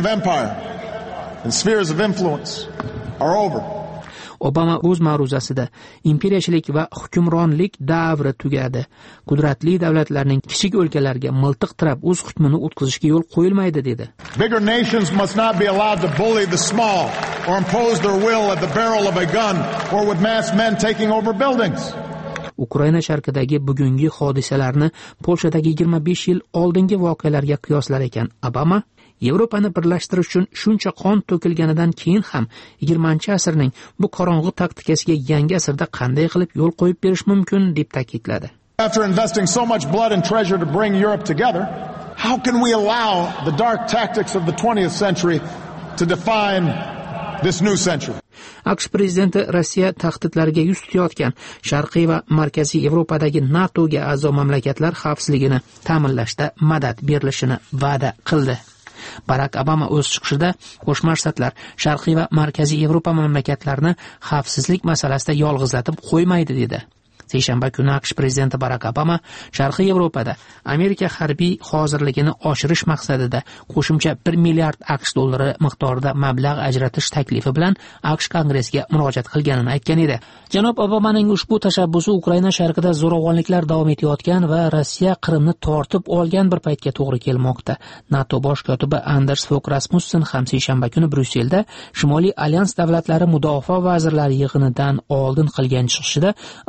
And spheres of influence are over. Obama o'z ma'ruzasida imperiyachilik va hukmronlik davri tugadi. Qudratli davlatlarning kichik o'lkalarga miltiq tirab o'z hukmini o'tkazishga yo'l qo'yilmaydi dedi. Bigger nations must not be allowed to bully the small or impose their will at the barrel of a gun or with masked men taking over buildings. Ukraina sharqidagi bugungi hodisalarni Polshadagi 25 yil oldingi voqealarga qiyoslar ekan Obama Yevropani birlashtirish uchun shuncha qon to'kilganidan keyin ham 20-asrning bu qorong'u taktikasiga yangi asrda qanday qilib yo'l qo'yib berish mumkin deb ta'kidladi. After investing so much blood and treasure to bring Europe together, how can we allow the dark tactics of the 20th century to define this new century? AQSh prezidenti Rossiya tahdidlariga yuz tutayotgan Sharqiy va Markaziy Yevropadagi NATOga a'zo mamlakatlar xavfsizligini ta'minlashda madad berilishini va'da qildi. Barak Obama o'z chiqishida Qo'shma Shtatlar Sharqiy va Markaziy Yevropa mamlakatlarini xavfsizlik masalasida yolg'izlatib qo'ymaydi dedi. Seshanba kuni AQSh prezidenti Barak Obama Sharqiy Yevropada Amerika harbiy hozirligini oshirish maqsadida qo'shimcha $1 milliard AQSh dollari miqdorida mablag' ajratish taklifi bilan AQSh Kongressiga murojaat qilganini aytgan edi. Janob Obamaning ushbu tashabbusi Ukraina sharqida zo'ravonliklar davom etayotgan va Rossiya Qrimni tortib olgan bir paytga to'g'ri kelmoqda. NATO bosh kotibi Anders Fogh Rasmussen ham seshanba kuni Bryusselda Shimoliy alyans davlatlari mudofaa vazirlari yig'inidan oldin qilgan chiqishida Obamaning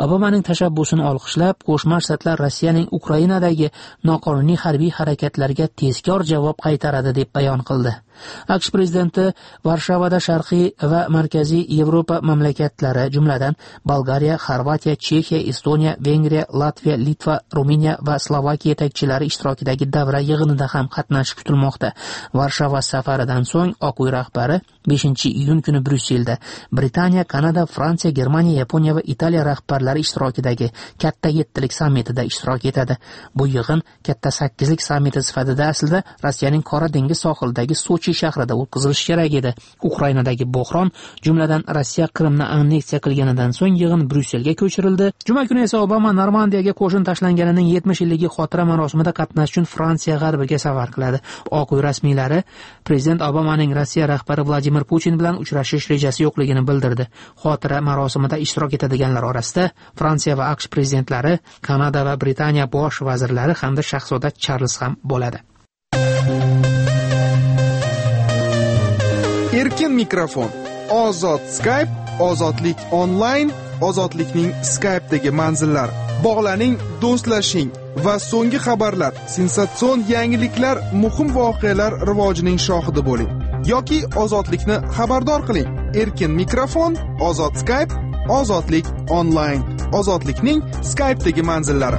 tashabbusini olqishlab, Qo'shma Shtatlar Rossiyaning Ukrainadagi noqonuniy harbiy harakatlariga tezkor javob qaytaradi deb bayon qildi. AQSh prezidenti Varshavada Sharqiy va Markaziy Yevropa mamlakatlari, jumladan Bolgariya, Xorvatiya, Chexiya, Estoniya, Vengriya, Latviya, Litva, Ruminiya va Slovakiya yetakchilari ishtirokidagi davra yig'inida ham qatnashish kutilmoqda. Varshava safaridan so'ng Oq uy rahbari 5-iyun kuni Bryusselda Britaniya, Kanada, Fransiya, Germaniya, Yaponiya va Italiya rahbarlari ishtirokidagi katta 7lik sammitida ishtirok etadi. Bu yig'in katta 8lik sammiti sifatida aslida Rossiyaning Qora dengiz sohilidagi Sochi shahrida o'tkazilishi kerak edi. Ukrainadagi bo'hron, jumladan Rossiya Qrimni anneksiya qilganidan so'ng yig'in Bryusselga ko'chirildi. Juma kuni esa Obama Normandiyaga qo'shin tashlanganining 70 yilligi xotira marosimida qatnashish uchun Fransiya g'arbiga safar qiladi. Oq uy rasmiylari prezident Obamaning Rossiya rahbari Vladimir Putin bilan uchrashish rejasi yo'qligini bildirdi. Xotira marosimida ishtirok etadiganlar orasida Fransiya va AQSh prezidentlari, Kanada va Britaniya bosh vazirlari hamda shahzoda Charlz ham bo'ladi. Erkin mikrofon, ozod Skype, ozodlik onlayn, ozodlikning Skype'dagi manzillari. Bog'laning, do'stlashing va so'nggi xabarlar, sensatsion yangiliklar, muhim voqealar rivojining shohidi bo'ling. Yoki ozodlikni xabardor qiling. Erkin mikrofon, ozod Skype, ozodlik onlayn, ozodlikning Skype'dagi manzillari.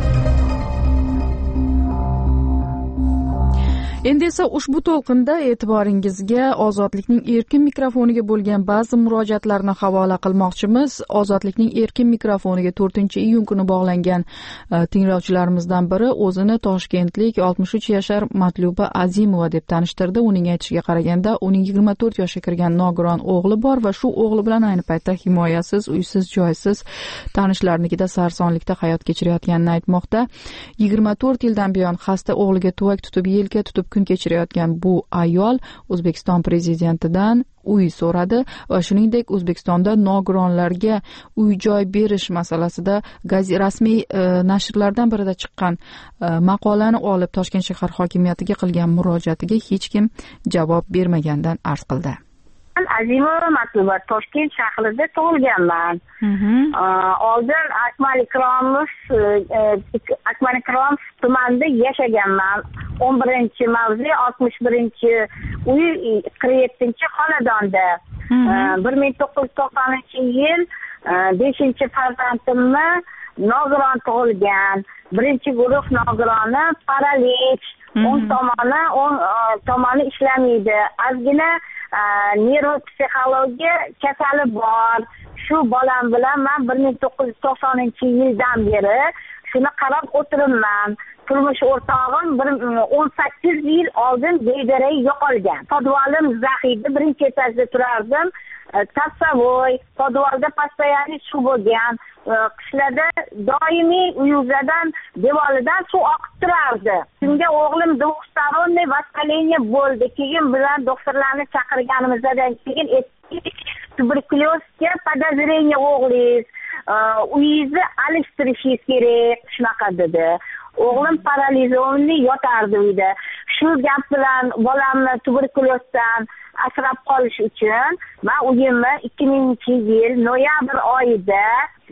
Endi esa ushbu to'lqinda e'tiboringizga ozodlikning erkin mikrofoniga bo'lgan ba'zi murojaatlarni havola qilmoqchimiz. Ozodlikning erkin mikrofoniga 4-iyun kuni bog'langan tinglovchilarimizdan biri o'zini toshkentlik 63 yashar Matluba Azimova deb tanishtirdi. Uning aytishiga qaraganda, uning 24 yoshga kirgan nogiron o'g'li bor va shu o'g'li bilan ayni paytda himoyasiz, uysiz, joysiz tanishlarnikida sarsonlikda hayot kechirayotganini aytmoqda. 24 yildan buyon xasta o'g'liga tuvak tutib, yelka tutib kun kechirayotgan bu ayol O'zbekiston prezidentidan uy so'radi va shuningdek O'zbekistonda nogironlarga uy-joy berish masalasida rasmiy nashrlardan birida chiqqan maqolani olib Toshkent shahar hokimiyatiga qilgan murojaatiga hech kim javob bermagandan arz qildi. Azimova Matluba, Toshkent shahrida tug'ilganman. Oldin Akmal Ikromov tumanida yashaganman. 11-mavze 61-uy 47-xonadonda. 1990-yil 5-farzandimni nogiron tug'ilgan. Birinchi guruh nogironi paralech, o'ng tomoni ishlamaydi. Ozgina nevropsixologiya kasali bor. Shu bolam bilan men 1990-yildan beri shuni qarab o'tiribman. Turmush o'rtog'im 18 yil oldin bedarak yo'qolgan. Podvalim Zahida, birinchi etajda turardim. Tassavoy, podvalda postoyanli suv bo'lgan. Qishlarda doimiy uyuzadan, devoridan suv oqib turardi. Shunga o'g'lim двухсторонний воспаление bo'ldi. Keyin bilan doktorlarni chaqirganimizdan keyin tuberkulozga podozrение o'g'lingiz, uyingizni alishtirishingiz kerak, shunaqa dedi. O'g'lim paralizovni yotardi uyda. Shu gap bilan bolamni tuberkulozdan asrab qolish uchun men uyimni 2000-yil noyabr oyida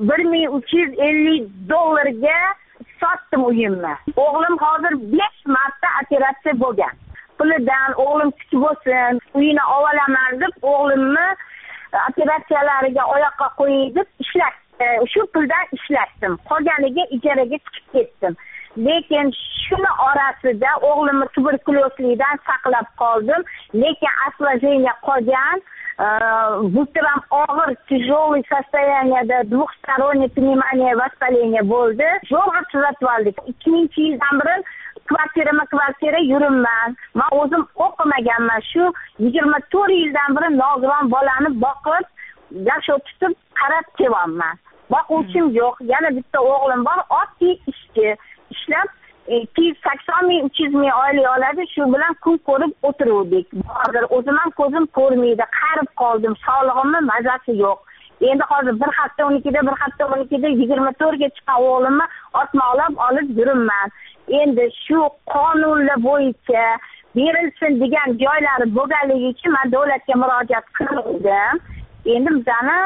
$1350 sotdim uyimni. O'g'lim hozir 5 marta operatsiya bo'lgan. Pulidan o'g'lim tik bo'lsin, uyini ovalaman deb o'g'limni operatsiyalariga oyoqqa qo'yib deb ishlatdim. Shu puldan ishlatdim. Qolganiga ijaraga chiqib ketdim. Lekin shuni orasida o'g'limni tuberkulozlikdan saqlab qoldim. Lekin осложнение qolgan, bu ham og'ir, тяжелый состоянияda двухсторонний pnevmoniya воспаление bo'ldi. Zo'rg'a tuzatib oldik. 2000-yildan beri kvartira yuribman. Men o'zim o'qimaganman. Shu 24 yildan beri nogiron bolani boqib, yashab tutib qarab kelyapman. Boquvchim yo'q. Yana bitta o'g'lim bor, oddiy ishchi. Ishlab 280 ming, 300 ming oylik oladi. Shu bilan kun ko'rib o'tiruvdik. Hozir o'zim ham ko'zim ko'rmaydi, qarib qoldim. Sog'lig'imni mazasi yo'q. Endi hozir bir hafta 12da 24 ga chiqqan o'g'limni otmoqlab olib yuribman. Endi shu qonunlar bo'yicha berilsin degan joylari bo'lganligi uchun men davlatga murojaat qildim. Endi bizani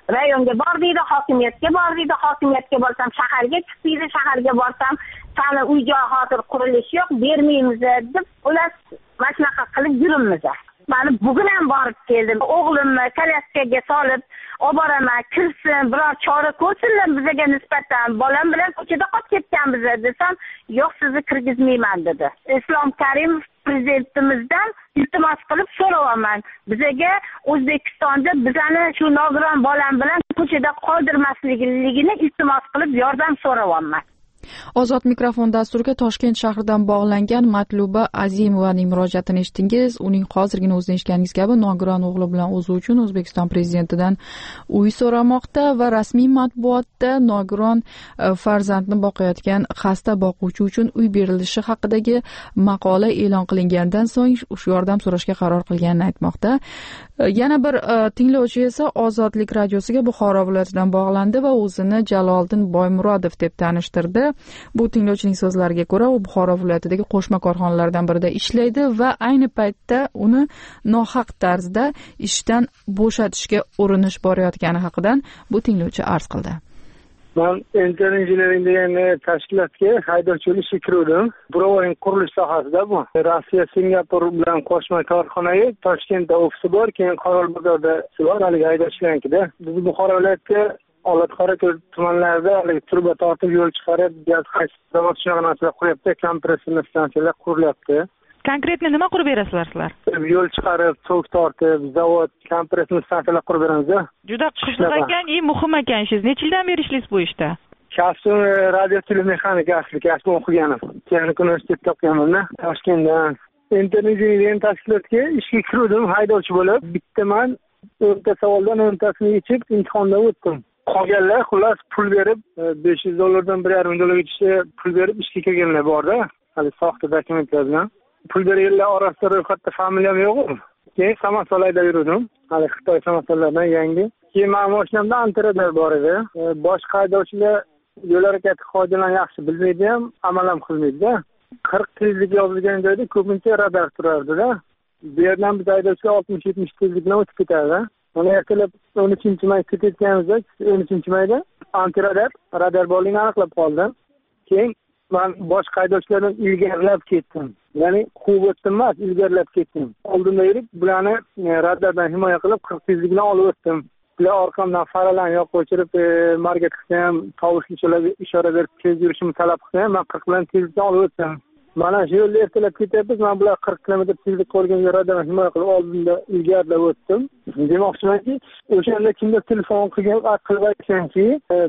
rayonga bor deydi, hokimiyatga bor deydi, hokimiyatga borsam shaharga chiq deydi, shaharga borsam sani uy joy hozir qurilish yo'q, bermaymiz deb ular mana shunaqa qilib yuribmiz. Mana bugun ham borib keldim. O'g'limni kolyaskaga solib olib boraman, kirsin, biror chora ko'rsinlar bizga nisbatan. Bolam bilan ko'chada qolib ketganmiz desam, yo'q, sizni kirgizmayman dedi. Islom Karimov prezidentimizdan iltimos qilib so'rayapman. Bizga O'zbekistonda bizani shu nogiron bolam bilan ko'chada qoldirmasligini iltimos qilib yordam so'rayapman. Ozod mikrofon dasturiga Toshkent shahridan bog'langan Matluba Azimovaning murojaatini eshitdingiz. Uning hozirgina o'zini eshitganingiz kabi nogiron o'g'li bilan o'zi uchun O'zbekiston prezidentidan uy so'ramoqda va rasmiy matbuotda nogiron farzandni boqayotgan xasta boquvchi uchun uy berilishi haqidagi maqola e'lon qilingandan so'ng shu yordam so'rashga qaror qilganini aytmoqda. Yana bir tinglovchi esa Ozodlik radiosiga Buxoro viloyatidan bog'landi va o'zini Jaloliddin Boymurodov deb tanishtirdi. Bu tinglovchining so'zlariga ko'ra, u Buxoro viloyatidagi qo'shma korxonalardan birida ishlaydi va ayni paytda uni nohaq tarzda ishdan bo'shatishga urinish borayotgani haqidan bu tinglovchi arz qildi. Men Enter Engineering degan tashkilotga haydovchilik ishga kirdim. Burovoying qurilish sohasida bu. Rossiya, Singapur bilan qo'shma korxonaga Toshkentda ofisi bor, keyin Qoraqalpog'da bor, hali haydovchilankida. Biz Buxoro viloyatiga Olotqora tumanlarida turba tortib yo'l chiqarib, gaz qaysi zavod shunaqa narsalar quryapti, kompressor stansiyalar qurilyapti. Konkretni nima qurib berasizlar sizlar? Yo'l chiqarib, tok tortib, zavod, kompressor stansiyalar qurib beramiz. Juda qiziq ekan, muhim ekan ishingiz. Necha yildan beri ishlaysiz bu ishda? Kasbim radio-telemexanika asli kasbim o'qiganim. Texnik universitetda o'qiganman, Toshkentdan. Internet degan tashkilotga ishga kirdim haydovchi bo'lib. Bittaman 10 savoldan 10tasini yechib imtihondan o'tdim. Qolganlar xullas pul berib $500 dan $1,5 pul berib ishga kirganlar borda. Hali soxta dokumentlar bilan. Pul berganlar orasida ro'yxatda familiyam yo'q. Keyin Samasolayda yurdim. Hali Xitoy Samasolardan yangi. Keyin men mashinamda antiradar bor edi. Boshqa haydovchilar yo'l harakati qoidalarini yaxshi bilmaydi ham, amal ham qilmaydi-da. 40 tezlik yozilgan joyda ko'pincha radar turardi-da. Bu yerdan biz haydovchilar 60-70 tezlik bilan o'tib ketadi. Mana ertalab 13-may ketayotganimizda 13-mayda antiradar borligini aniqlab qoldim. Keyin men boshqa haydovchilardan ilgarilab ketdim. Ya'ni quvib o'tdim emas, ilgarilab ketdim. Oldinda yurib, bularni radardan himoya qilib 40 tezlik bilan olib o'tdim. Ular orqamdan faralarni yoqib o'chirib, marga qilsam, tovushli ishora berib tez yurishimni talab qilsam, men 40 bilan tezlikdan olib o'tdim. Mana shu yo'lda ertalab ketyapmiz, men bular 40 km tezlik qo'ygan radardan himoya qilib oldinda ilgarilab o'tdim. Demoqchimanki, o'shanda kimdir telefon qilib aytganki,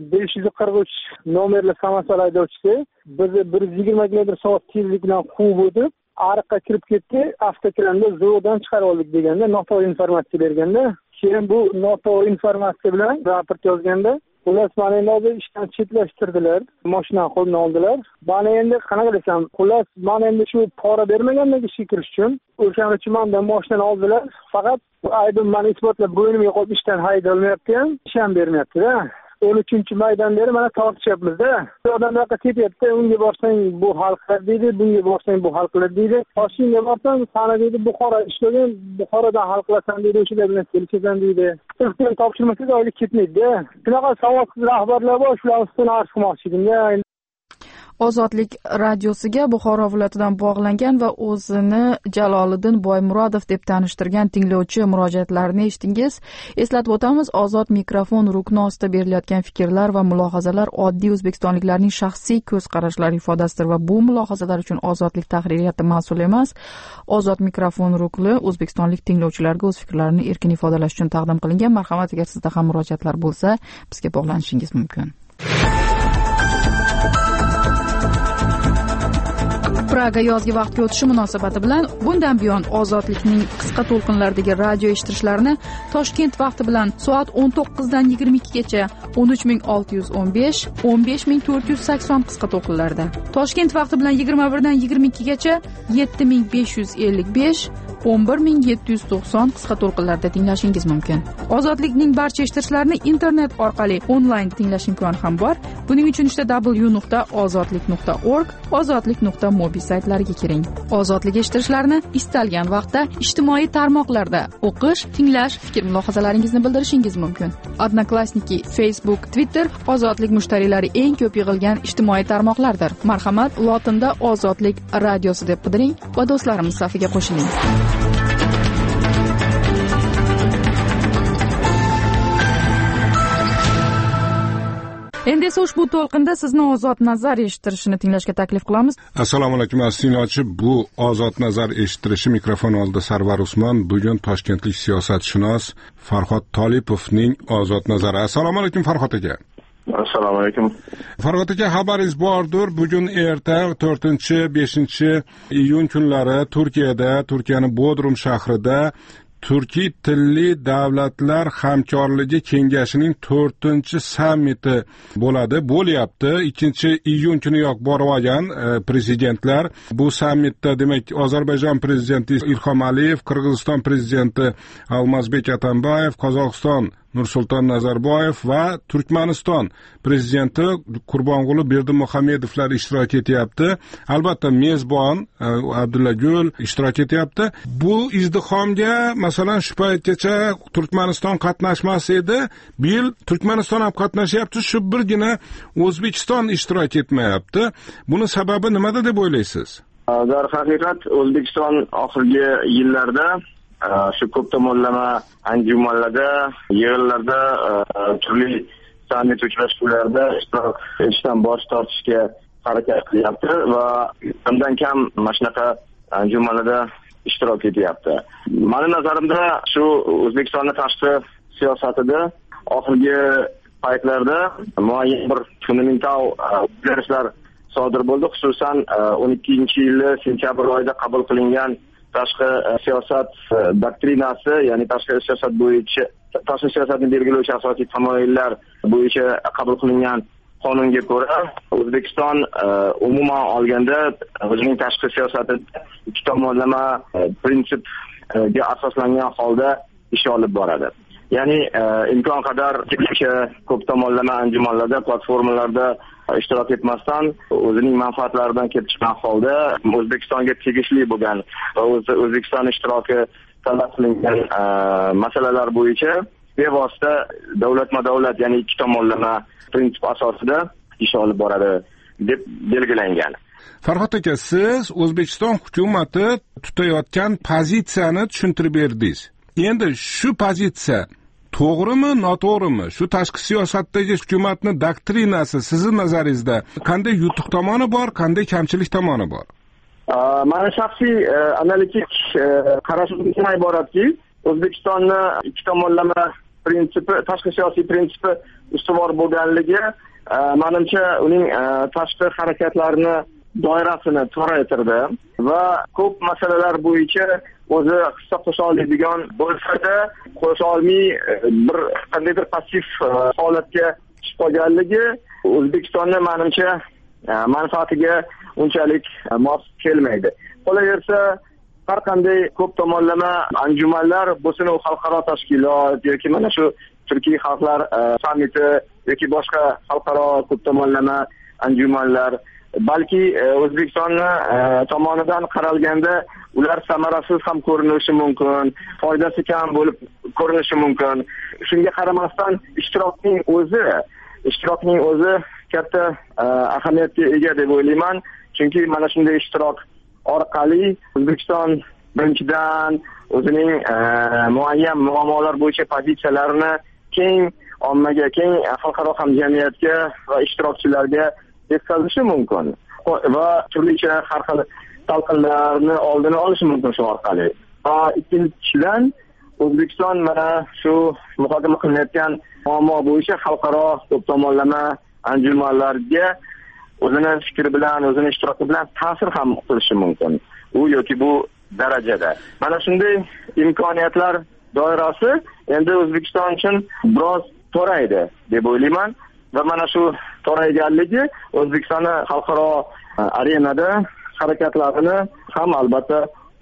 543 nomerli Samasol haydovchisi bizni 120 km/soat tezlik bilan quvib o'tib, ariqqa kirib ketdi, avtokranni zo'rdan chiqarib oldik deganda, noto'g'ri informatsiya berganda, keyin bu noto'g'ri informatsiya bilan raport yozganda, ular meni endi ishdan chetlashtirdilar, mashinani qo'ldan oldilar. Meni endi qanaqa desam, xullas meni endi shu pora bermagandan ishga kirish uchun o'shaning uchun mendan mashinani oldilar. Faqat aybim meni isbotlab bo'ynimga qo'yib ishdan haydalmayapti ham, ish ham bermayapti-da. 13-maydan beri mana tortishyapmiz-da. Odamlar ketyapti, unga borsang bu hal qiladi deydi, bunga borsang bu hal qiladi deydi. Toshkentga borsang, sana deydi Buxoro ishlagan, Buxorodan hal qilasan deydi, o'shalar bilan kelishasan deydi. Sizdan topshirmasangiz oylik ketmaydi-da. Shunaqa savodsiz rahbarlar bor, shular ustidan arz qilmoqchi edim-da. Ozodlik radiosiga Buxoro viloyatidan bog'langan va o'zini Jaloliddin Boymurodov deb tanishtirgan tinglovchi murojaatlarini eshitdingiz. Eslatib o'tamiz, Ozod mikrofon rukni ostida berilayotgan fikrlar va mulohazalar oddiy o'zbekistonliklarning shaxsiy ko'z qarashlari ifodasidir va bu mulohazalar uchun Ozodlik tahririyati mas'ul emas. Ozod mikrofon rukni o'zbekistonlik tinglovchilarga o'z fikrlarini erkin ifodalash uchun taqdim qilingan. Marhamat, agar sizda ham murojaatlar bo'lsa, bizga bog'lanishingiz mumkin. Praga yozgi vaqtga o'tishi munosabati bilan bundan buyon Ozodlikning qisqa to'lqinlardagi radio eshittirishlarini Toshkent vaqti bilan soat 19 dan 22 gacha 13615, 15480 qisqa to'lqinlarda. Toshkent vaqti bilan 21 dan 22 gacha 7555, 11790 qisqa to'lqinlarda tinglashingiz mumkin. Ozodlikning barcha eshittirichlarini internet orqali onlayn tinglash imkoni ham bor. Buning uchun w.ozodlik.org, ozodlik.mobi saytlariga kiring. Ozodlik eshittirichlarini istalgan vaqtda ijtimoiy tarmoqlarda o'qish, tinglash, fikr-mulohazalaringizni bildirishingiz mumkin. Odnoklassniki, Facebook, Twitter ozodlik mushtariylari eng ko'p yig'ilgan ijtimoiy tarmoqlardir. Marhamat, lotinda Ozodlik radiosi deb qidiring va do'stlarimiz safiga qo'shiling. Endi esa ushbu to'lqinda sizni Ozod nazar eshittirishini tinglashga taklif qilamiz. Assalomu alaykum aziz tinglovchi, bu Ozod nazar eshittirishi. Mikrofon oldida Sarvar Usmon. Bugun toshkentlik siyosatshunos Farhod Tolipovning Ozod nazari. Assalomu alaykum Farhod aka. Assalomu alaykum. Farhod aka, xabaringiz bordir. Bugun erta 4-5 iyun kunlari Turkiyaning Bodrum shahrida Turkiy tilli davlatlar hamkorligi kengashining 4-sammiti bo'lyapti. 2-iyun kuniyoq borib olgan prezidentlar. Bu sammitda demak Ozarbayjon prezidenti Ilhom Aliyev, Qirg'iziston prezidenti Almazbek Atambayev, Qozog'iston Nursulton Nazarboyev va Turkmaniston prezidenti Qurbonquli Berdimuhamedovlar ishtirok etyapti. Albatta mezbon Abdulla Gul ishtirok etyapti. Bu izdihomga masalan shu paytgacha Turkmaniston qatnashmas edi. Bu yil Turkmaniston ham qatnashyapti, shu birgina O'zbekiston ishtirok etmayapti. Buni sababi nimada deb o'ylaysiz? Darhaqiqat O'zbekiston oxirgi yillarda shu ko'p tomonlama anjumanlarda, yig'inlarda, turli sammit uchrashuvlarda ishtirok etishdan bosh tortishga harakat qilyapti va kamdan kam mana shunaqa anjumanlarda ishtirok etyapti. Mani nazarimda shu O'zbekistonning tashqi siyosatida oxirgi paytlarda muayyan bir fundamental o'zgarishlar sodir bo'ldi. Xususan 12-yili sentyabr oyida qabul qilingan tashqi siyosat doktrinasi, ya'ni tashqi siyosat bo'yicha tashqi siyosatni belgilovchi asosiy tamoyillar bo'yicha qabul qilingan qonunga ko'ra O'zbekiston umuman olganda o'zining tashqi siyosatida ikki tomonlama prinsipga asoslangan holda ish olib boradi. Ya'ni imkon qadar ko'p tomonlama anjumanlarda, platformalarda ishtirok etmasdan o'zining manfaatlaridan kelib chiqqan holda O'zbekistonga tegishli bo'lgan va O'zbekiston ishtiroki talab qilingan masalalar bo'yicha bevosita davlatma-davlat, ya'ni ikki tomonlama prinsip asosida ish olib boradi deb belgilangan. Farhod aka, siz O'zbekiston hukumati tutayotgan pozitsiyani tushuntirib berdingiz. Endi shu pozitsiya to'g'rimi, noto'g'rimi? Shu tashqi siyosatdagi hukumatning doktrinasi sizning nazaringizda qanday yutuq tomoni bor, qanday kamchilik tomoni bor? Meni shaxsiy analitik qarashim shundan iboratki, O'zbekistonni ikki tomonlama prinsipi, tashqi siyosiy prinsipi ustuvor bo'lganligi menimcha uning tashqi harakatlarini doirasini toraytirdi va ko'p masalalar bo'yicha o'zi hissa qo'sha oladigan bo'lsa-da, qo'sha olmay bir qandaydir passiv holatga tushib qolganligi O'zbekistonni menimcha manfaatiga unchalik mos kelmaydi. Qolaversa, har qanday ko'p tomonlama anjumanlar, bo'lsin u xalqaro tashkilot yoki mana shu Turkiy xalqlar sammiti yoki boshqa xalqaro ko'p tomonlama anjumanlar, balki O'zbekistonni tomonidan qaralganda ular samarasiz ham ko'rinishi mumkin, foydasi kam bo'lib ko'rinishi mumkin. Shunga qaramasdan ishtirokning o'zi katta ahamiyatga ega deb o'ylayman. Chunki mana shunday ishtirok orqali O'zbekiston birinchidan o'zining muayyan muammolar bo'yicha pozitsiyalarini keng ommaga, keng xalqaro hamjamiyatga va ishtirokchilarga yetkazishi mumkin va turlicha har xil talqinlarni oldini olishi mumkin shu orqali. Va ikkinchidan O'zbekiston mana shu muhokama qilinayotgan muammo bo'yicha xalqaro ko'p tomonlama anjumanlarga o'zini fikri bilan, o'zini ishtiroki bilan ta'sir ham qilishi mumkin. U yoki bu darajada. Mana shunday imkoniyatlar doirasi endi O'zbekiston uchun biroz toraydi deb o'ylayman va mana shu torayganligi O'zbekistonni xalqaro arenada harakatlarini ham albatta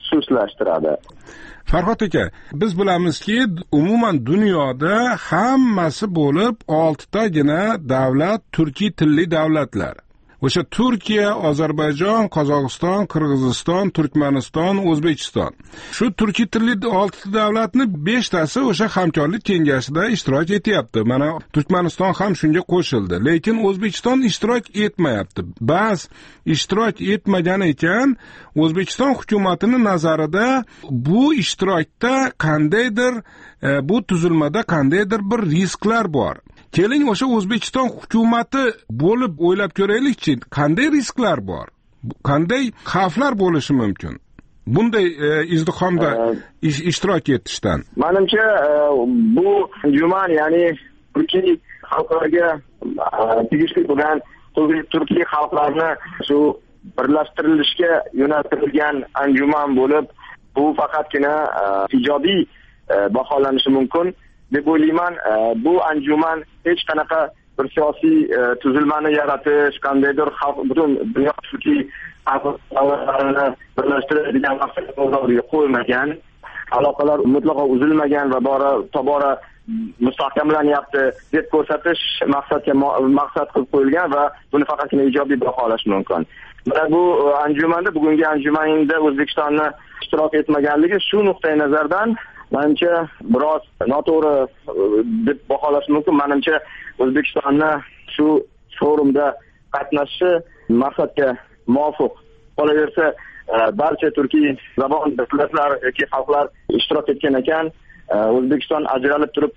sustlashtiradi. Farhod aka, biz bilamizki, umuman dunyoda hammasi bo'lib 6 tagina davlat turkiy tilli davlatlar. O'sha Turkiya, Ozarbayjon, Qozog'iston, Qirg'iziston, Turkmaniston, O'zbekiston. Shu turkiy tilli 6 davlatni 5 tasi o'sha hamkorlik kengashida ishtirok etyapti. Mana Turkmaniston ham shunga qo'shildi, lekin O'zbekiston ishtirok etmayapti. Bas ishtirok etmagan ekan, O'zbekiston hukumatining nazarida bu ishtirokda qandaydir bu tuzilmada qandaydir bir risklar bor. Keling, o'sha O'zbekiston hukumati bo'lib o'ylab ko'raylikchi, qanday risklar bor? Qanday xavflar bo'lishi mumkin? Bunday izdihomda ishtirok etishdan. Menimcha, bu anjuman, ya'ni Turkiy xalqlarga tegishli bo'lgan Turkiy xalqlarni shu birlashtirilishga yo'naltirilgan anjuman bo'lib, bu faqatgina ijobiy baholanishi mumkin deb o'ylayman. Bu anjuman hech qanaqa bir siyosiy tuzilmani yaratish, qandaydir xalq butun dunyo Turkiy xalqlarini birlashtiradigan maqsadga qo'ymagan, aloqalar mutlaqo uzilmagan va tobora mustahkamlanyapti deb ko'rsatish maqsad qilib qo'yilgan va buni faqatgina ijobiy baholash mumkin. Mana bu anjumanda, bugungi anjumanda O'zbekistonni ishtirok etmaganligi shu nuqtai nazardan menimcha biroz noto'g'ri deb baholash mumkin. Menimcha O'zbekistonni shu forumda qatnashishi maqsadga muvofiq. Qolaversa, barcha turkiy zabon davlatlar yoki xalqlar ishtirok etgan ekan, O'zbekiston ajralib turib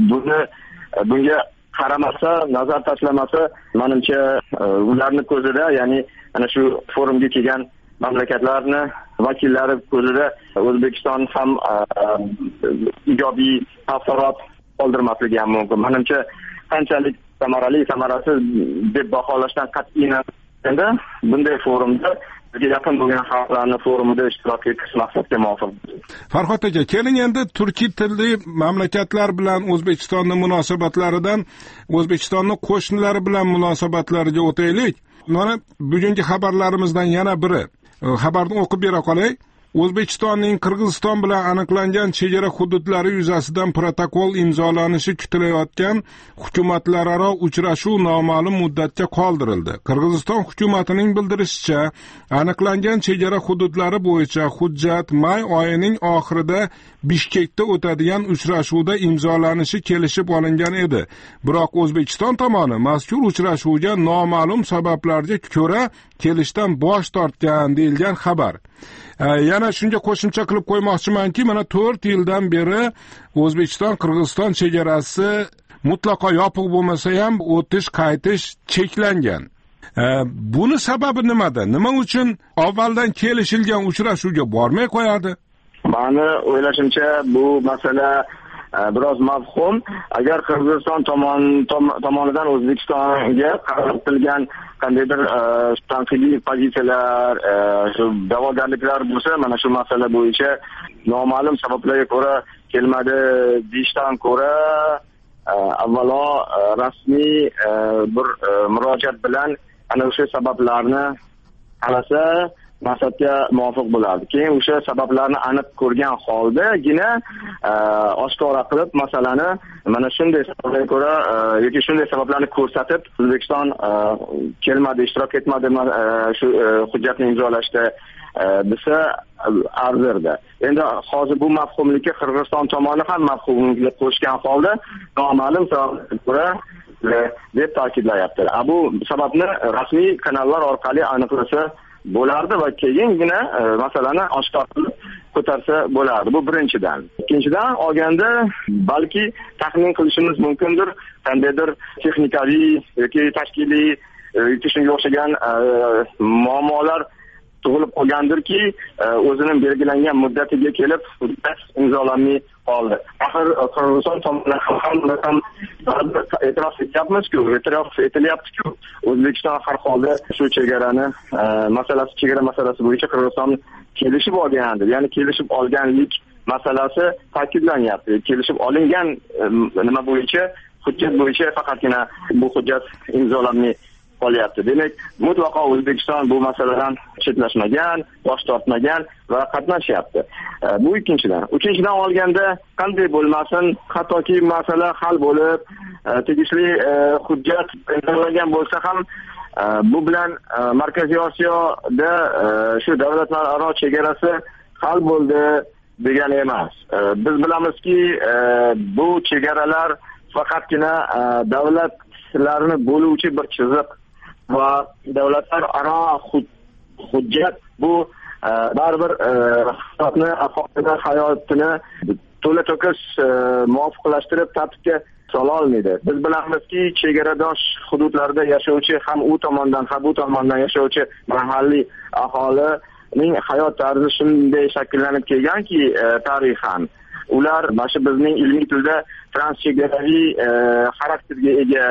bunga qaramasa, nazar tashlamasa, menimcha ularning ko'zida, ya'ni ana shu forumga kelgan mamlakatlarni vakillari ko'zida O'zbekiston ham ijobiy taassurot qoldirmasligi ham mumkin. Menimcha qanchalik samarali, samarasiz deb baholashdan qat'iy nazar, bunday forumda yaqin bo'lgan xalqlarning forumida ishtirok etish maqsadga muvofiq. Farhod aka, keling endi turkiy tilli mamlakatlar bilan O'zbekistonning munosabatlaridan O'zbekistonning qo'shnilari bilan munosabatlariga o'taylik. Mana bugungi xabarlarimizdan yana biri. Xabarni o'qib bera qolay. O'zbekistonning Qirg'iziston bilan aniqlangan chegara hududlari yuzasidan protokol imzolanishi kutilayotgan hukumatlararo uchrashuv noma'lum muddatga qoldirildi. Qirg'iziston hukumatining bildirishicha, aniqlangan chegara hududlari bo'yicha hujjat may oyining oxirida Bishkekda o'tadigan uchrashuvda imzolanishi kelishib olingan edi. Biroq O'zbekiston tomoni mazkur uchrashuvga noma'lum sabablarga ko'ra kelishdan bosh tortgan deyilgan xabar. Yana shunga qo'shimcha qilib qo'ymoqchimanki, mana 4 yildan beri O'zbekiston-Qirg'iziston chegarasi mutlaqo yopiq bo'lmasa ham o'tish-qaytish cheklangan. Buni sababi nimada? Nima uchun avvaldan kelishilgan uchrashuvga bormay qo'yadi? Meni o'ylashimcha bu masala biroz mavhum. Agar Qirg'iziston tomonidan O'zbekistonga qaratilgan qandaydir tanqidiy pozitsiyalar, shu da'vogarliklar bo'lsa, mana shu masala bo'yicha noma'lum sabablarga ko'ra kelmadi deyishdan ko'ra, avvalo rasmiy bir murojaat bilan ana o'sha sabablarni qarasa maqsadga muvofiq bo'ladi. Keyin o'sha sabablarni aniq ko'rgan holdagina oshkora qilib masalani mana shunday sabablarga ko'ra yoki shunday sabablarni ko'rsatib O'zbekiston kelmadi, ishtirok etmadi shu hujjatni imzolashda desa arzirdi. Endi hozir bu mafhumlikka Qirg'iziston tomoni ham mafhumlikka qo'shgan holda noma'lum sabablarga ko'ra deb ta'kidlayapti. Bu sababni rasmiy kanallar orqali aniqlasa bo'lardi va keyingina masalani oshkor qilib ko'tarsa bo'lardi. Bu birinchidan. Ikkinchidan olganda balki taxmin qilishimiz mumkindir, qandaydir texnikaviy yoki tashkiliy yoki shunga o'xshagan muammolar tug'ilib qolgandirki, o'zining belgilangan muddatiga kelib imzolanmay qoldi. Axir Qirg'iziston tomonidan ham e'tirof etilyapti-ku, O'zbekiston har holda shu chegara masalasi bo'yicha Qirg'iziston kelishib olgandi. Ya'ni kelishib olganlik masalasi ta'kidlanyapti. Kelishib olingan nima bo'yicha, hujjat bo'yicha faqatgina bu hujjat imzolanmay qolyapti. Demak, mutlaqo O'zbekiston bu masaladan chetlashmagan, bosh tortmagan va qatnashyapti. Bu ikkinchidan. Uchinchidan olganda qanday bo'lmasin, hattoki masala hal bo'lib, tegishli hujjat imzolangan bo'lsa ham, bu bilan Markaziy Osiyoda shu davlatlararo chegarasi hal bo'ldi degani emas. Biz bilamizki, bu chegaralar faqatgina davlatlarni bo'luvchi bir chiziq va davlatlararo hujjat bu baribir hayotini to'la-to'kis muvofiqlashtirib tartibga sola olmaydi. Biz bilamizki, chegaradosh hududlarda yashovchi ham u tomondan, ham bu tomondan yashovchi mahalliy aholining hayot tarzi shunday shakllanib kelganki, tarixan ular mana shu bizning ilmiy tilda transchegaraviy xarakterga ega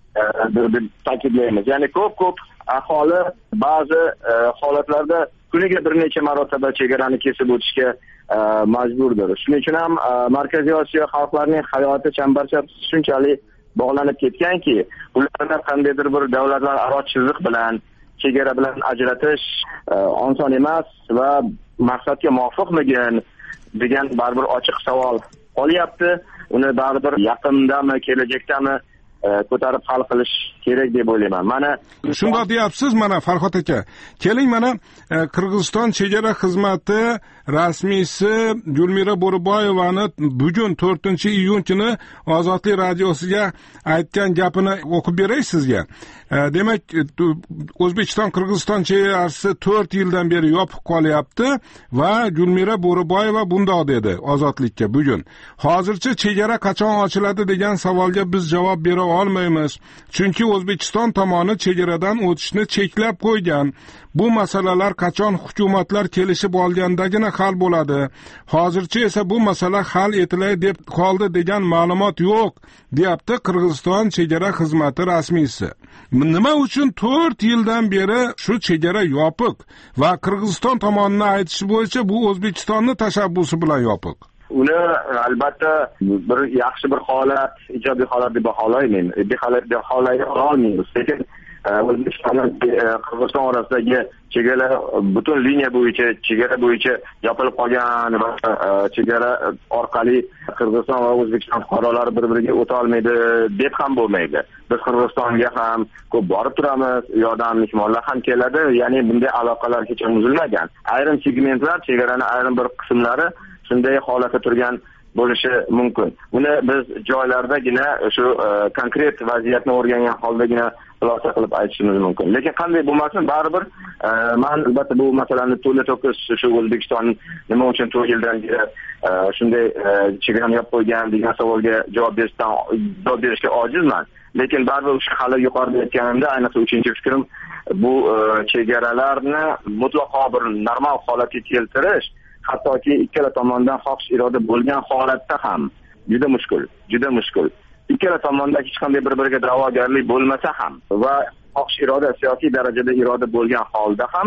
deb ta'kidlaymiz. Ya'ni ko'p aholi ba'zi holatlarda kuniga bir necha marotaba chegarani kesib o'tishga majburdir. Shuning uchun ham Markaziy Osiyo xalqlarining hayoti chambarchas shunchalik bog'lanib ketganki, ularni qandaydir bir davlatlararo chiziq bilan, chegara bilan ajratish oson emas va maqsadga muvofiqmigan degan baribir ochiq savol qolyapti. Uni baribir yaqindami, kelajakdami ko'tarib hal qilish kerak deb o'ylayman. Mana shunday deyapsiz, mana Farhod aka. Keling, mana Qirg'iziston chegara xizmati rasmiysi Gulmira Bo'riboyevani bugun 4-iyun kuni Ozodlik radiosiga aytgan gapini o'qib beray sizga. Demak, O'zbekiston Qirg'iziston chegarasi 4 yildan beri yopiq qolyapti va Gulmira Bo'riboyeva bundoq dedi Ozodlikka bugun. Hozircha chegara qachon ochiladi degan savolga biz javob bera olmaymiz. Chunki O'zbekiston tomoni chegaradan o'tishni cheklab qo'ygan. Bu masalalar qachon hukumatlar kelishib olgandagina hal bo'ladi. Hozircha esa bu masala hal etilay deb qoldi degan ma'lumot yo'q, deyapti Qirg'iziston chegara xizmati rasmiysi. Nima uchun 4 yildan beri shu chegara yopiq va Qirg'iziston tomonining aytishi bo'yicha bu O'zbekistonning tashabbusi bilan yopiq? Uni albatta bir yaxshi bir holat, ijobiy holat deb baholayman. Bahololmaymiz. Lekin O'zbekiston va Qirg'iziston orasidagi chegara butun liniya bo'yicha, chegara bo'yicha yopilib qolgan va chegara orqali Qirg'iziston va O'zbekiston fuqarolari bir-biriga o'ta olmaydi deb ham bo'lmaydi. Biz Qirg'izistonga ham ko'p borib turamiz, u yoqdan mehmonlar ham keladi, ya'ni bunday aloqalar hech ham uzilmagan. Ayrim segmentlar, chegaraning ayrim bir qismlari shunday holatda turgan bo'lishi mumkin. Uni biz joylardagina shu konkret vaziyatni o'rgangan holdagina xulosa qilib aytishimiz mumkin. Lekin qanday bo'lmasin, baribir men albatta bu masalani to'la-to'kis shu O'zbekiston nima uchun 4 yildan beri shunday chegarani yopib qo'ygan degan savolga javob berishga ojizman. Lekin baribir o'sha hali yuqorida aytganimda, ayniqsa 3-fikrim, bu chegaralarni mutlaqo bir normal holatga keltirish, hattoki ikkala tomondan xohish iroda bo'lgan holatda ham juda mushkul. Ikkala tomonda hech qanday bir-biriga da'vogarlik bo'lmasa ham va xohish iroda, siyosiy darajada iroda bo'lgan holda ham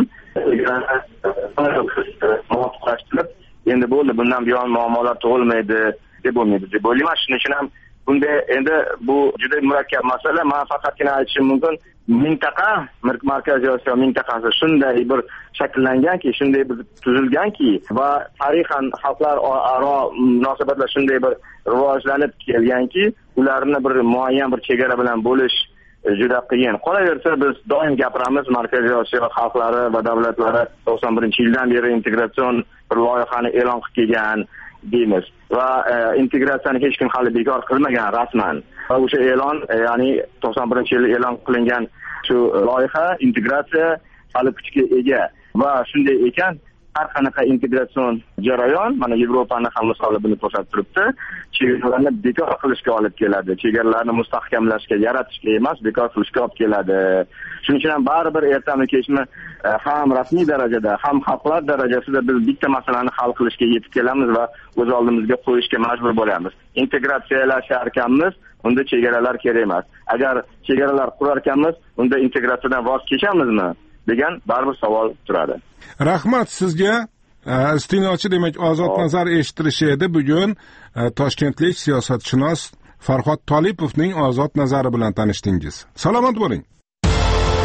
muvofiqlashtirib, endi bo'ldi, bundan buyon muammolar tug'ilmaydi deb bo'lmaydi deb o'ylayman. Shuning uchun ham bunda endi bu juda murakkab masala. Men faqatgina aytishim mumkin, mintaqa, Markaziy Osiyo mintaqasi shunday bir shakllanganki, shunday bir tuzilganki va tarixan xalqlar aro munosabatlar shunday bir rivojlanib kelganki, ularni bir muayyan bir chegara bilan bo'lish juda qiyin. Qolaversa, biz doim gapiramiz, Markaziy Osiyo xalqlari va davlatlari 91-yildan beri integratsion bir loyihani e'lon qilib kelgan deymiz va integratsiyani hech kim hali bekor qilmagan rasman. Va o'sha e'lon, ya'ni 91-yilda e'lon qilingan shu loyiha, integratsiya hali kuchga ega va shunday ekan, har qanaqa integratsion jarayon, mana Yevropani ham misoli buni ko'rsatib turibdi, chegaralarni bekor qilishga olib keladi. Chegaralarni mustahkamlashga, yaratishga emas, bekor qilishga olib keladi. Shuning uchun ham baribir ertami kechmi ham rasmiy darajada, ham xalqlar darajasida biz bitta masalani hal qilishga yetib kelamiz va o'z oldimizga qo'yishga majbur bo'lamiz. Integratsiyalashar ekanmiz, unda chegaralar kerak emas. Agar chegaralar qurar ekanmiz, unda integratsiyadan voz kechamizmi degan baribir savol turadi. Rahmat sizga. Iste'molchi demak Ozod nazar eshittirishi edi. Bugun toshkentlik siyosatshunos Farhod Tolipovning Ozod nazari bilan tanishdingiz. Salomat bo'ling.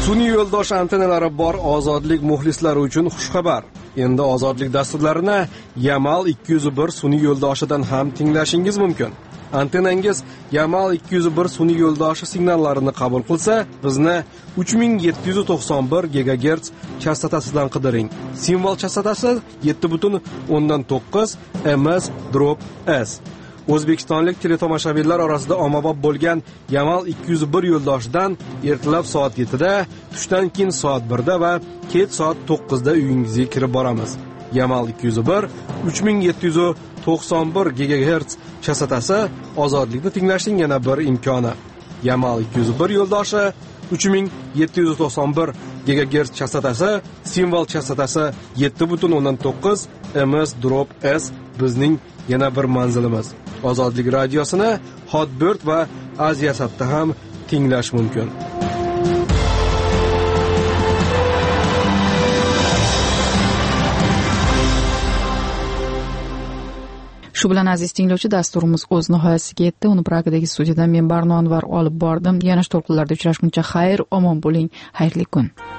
Sun'iy yo'ldosh antennalari bor ozodlik muxlislari uchun xushxabar. Endi ozodlik dasturlarini Yamal 201 sun'iy yo'ldoshidan ham tinglashingiz mumkin. Antennangiz Yamal 201 sun'iy yo'ldoshi signallarini qabul qilsa, bizni 3791 GHz chastotasidan qidiring. Simvol chastotasi 7.9 ms/s. O'zbekistonlik teletomoshabinlar orasida ommabop bo'lgan Yamal 201 yo'ldoshidan ertalab soat 7 da, tushdan keyin soat 1 da va kech soat 9 da uyingizga kirib boramiz. Yamal 201 3791 GHz chastotasi ozodlikni tinglashning yana bir imkoni. Yamal 201 yo'ldoshi 3791 GHz chastotasi, simvol chastotasi 7.9 ms/s bizning yana bir manzilimiz. Ozodlik radiosini Hotbird va Aziyasatda ham tinglash mumkin. Shu bilan aziz tinglovchi, dasturimiz o'z nihoyasiga yetdi. Uni Pragadagi studiyadan men Barno Anvar olib bordim. Yana to'lqinlarda uchrashguncha xayr, omon bo'ling, xayrli kun.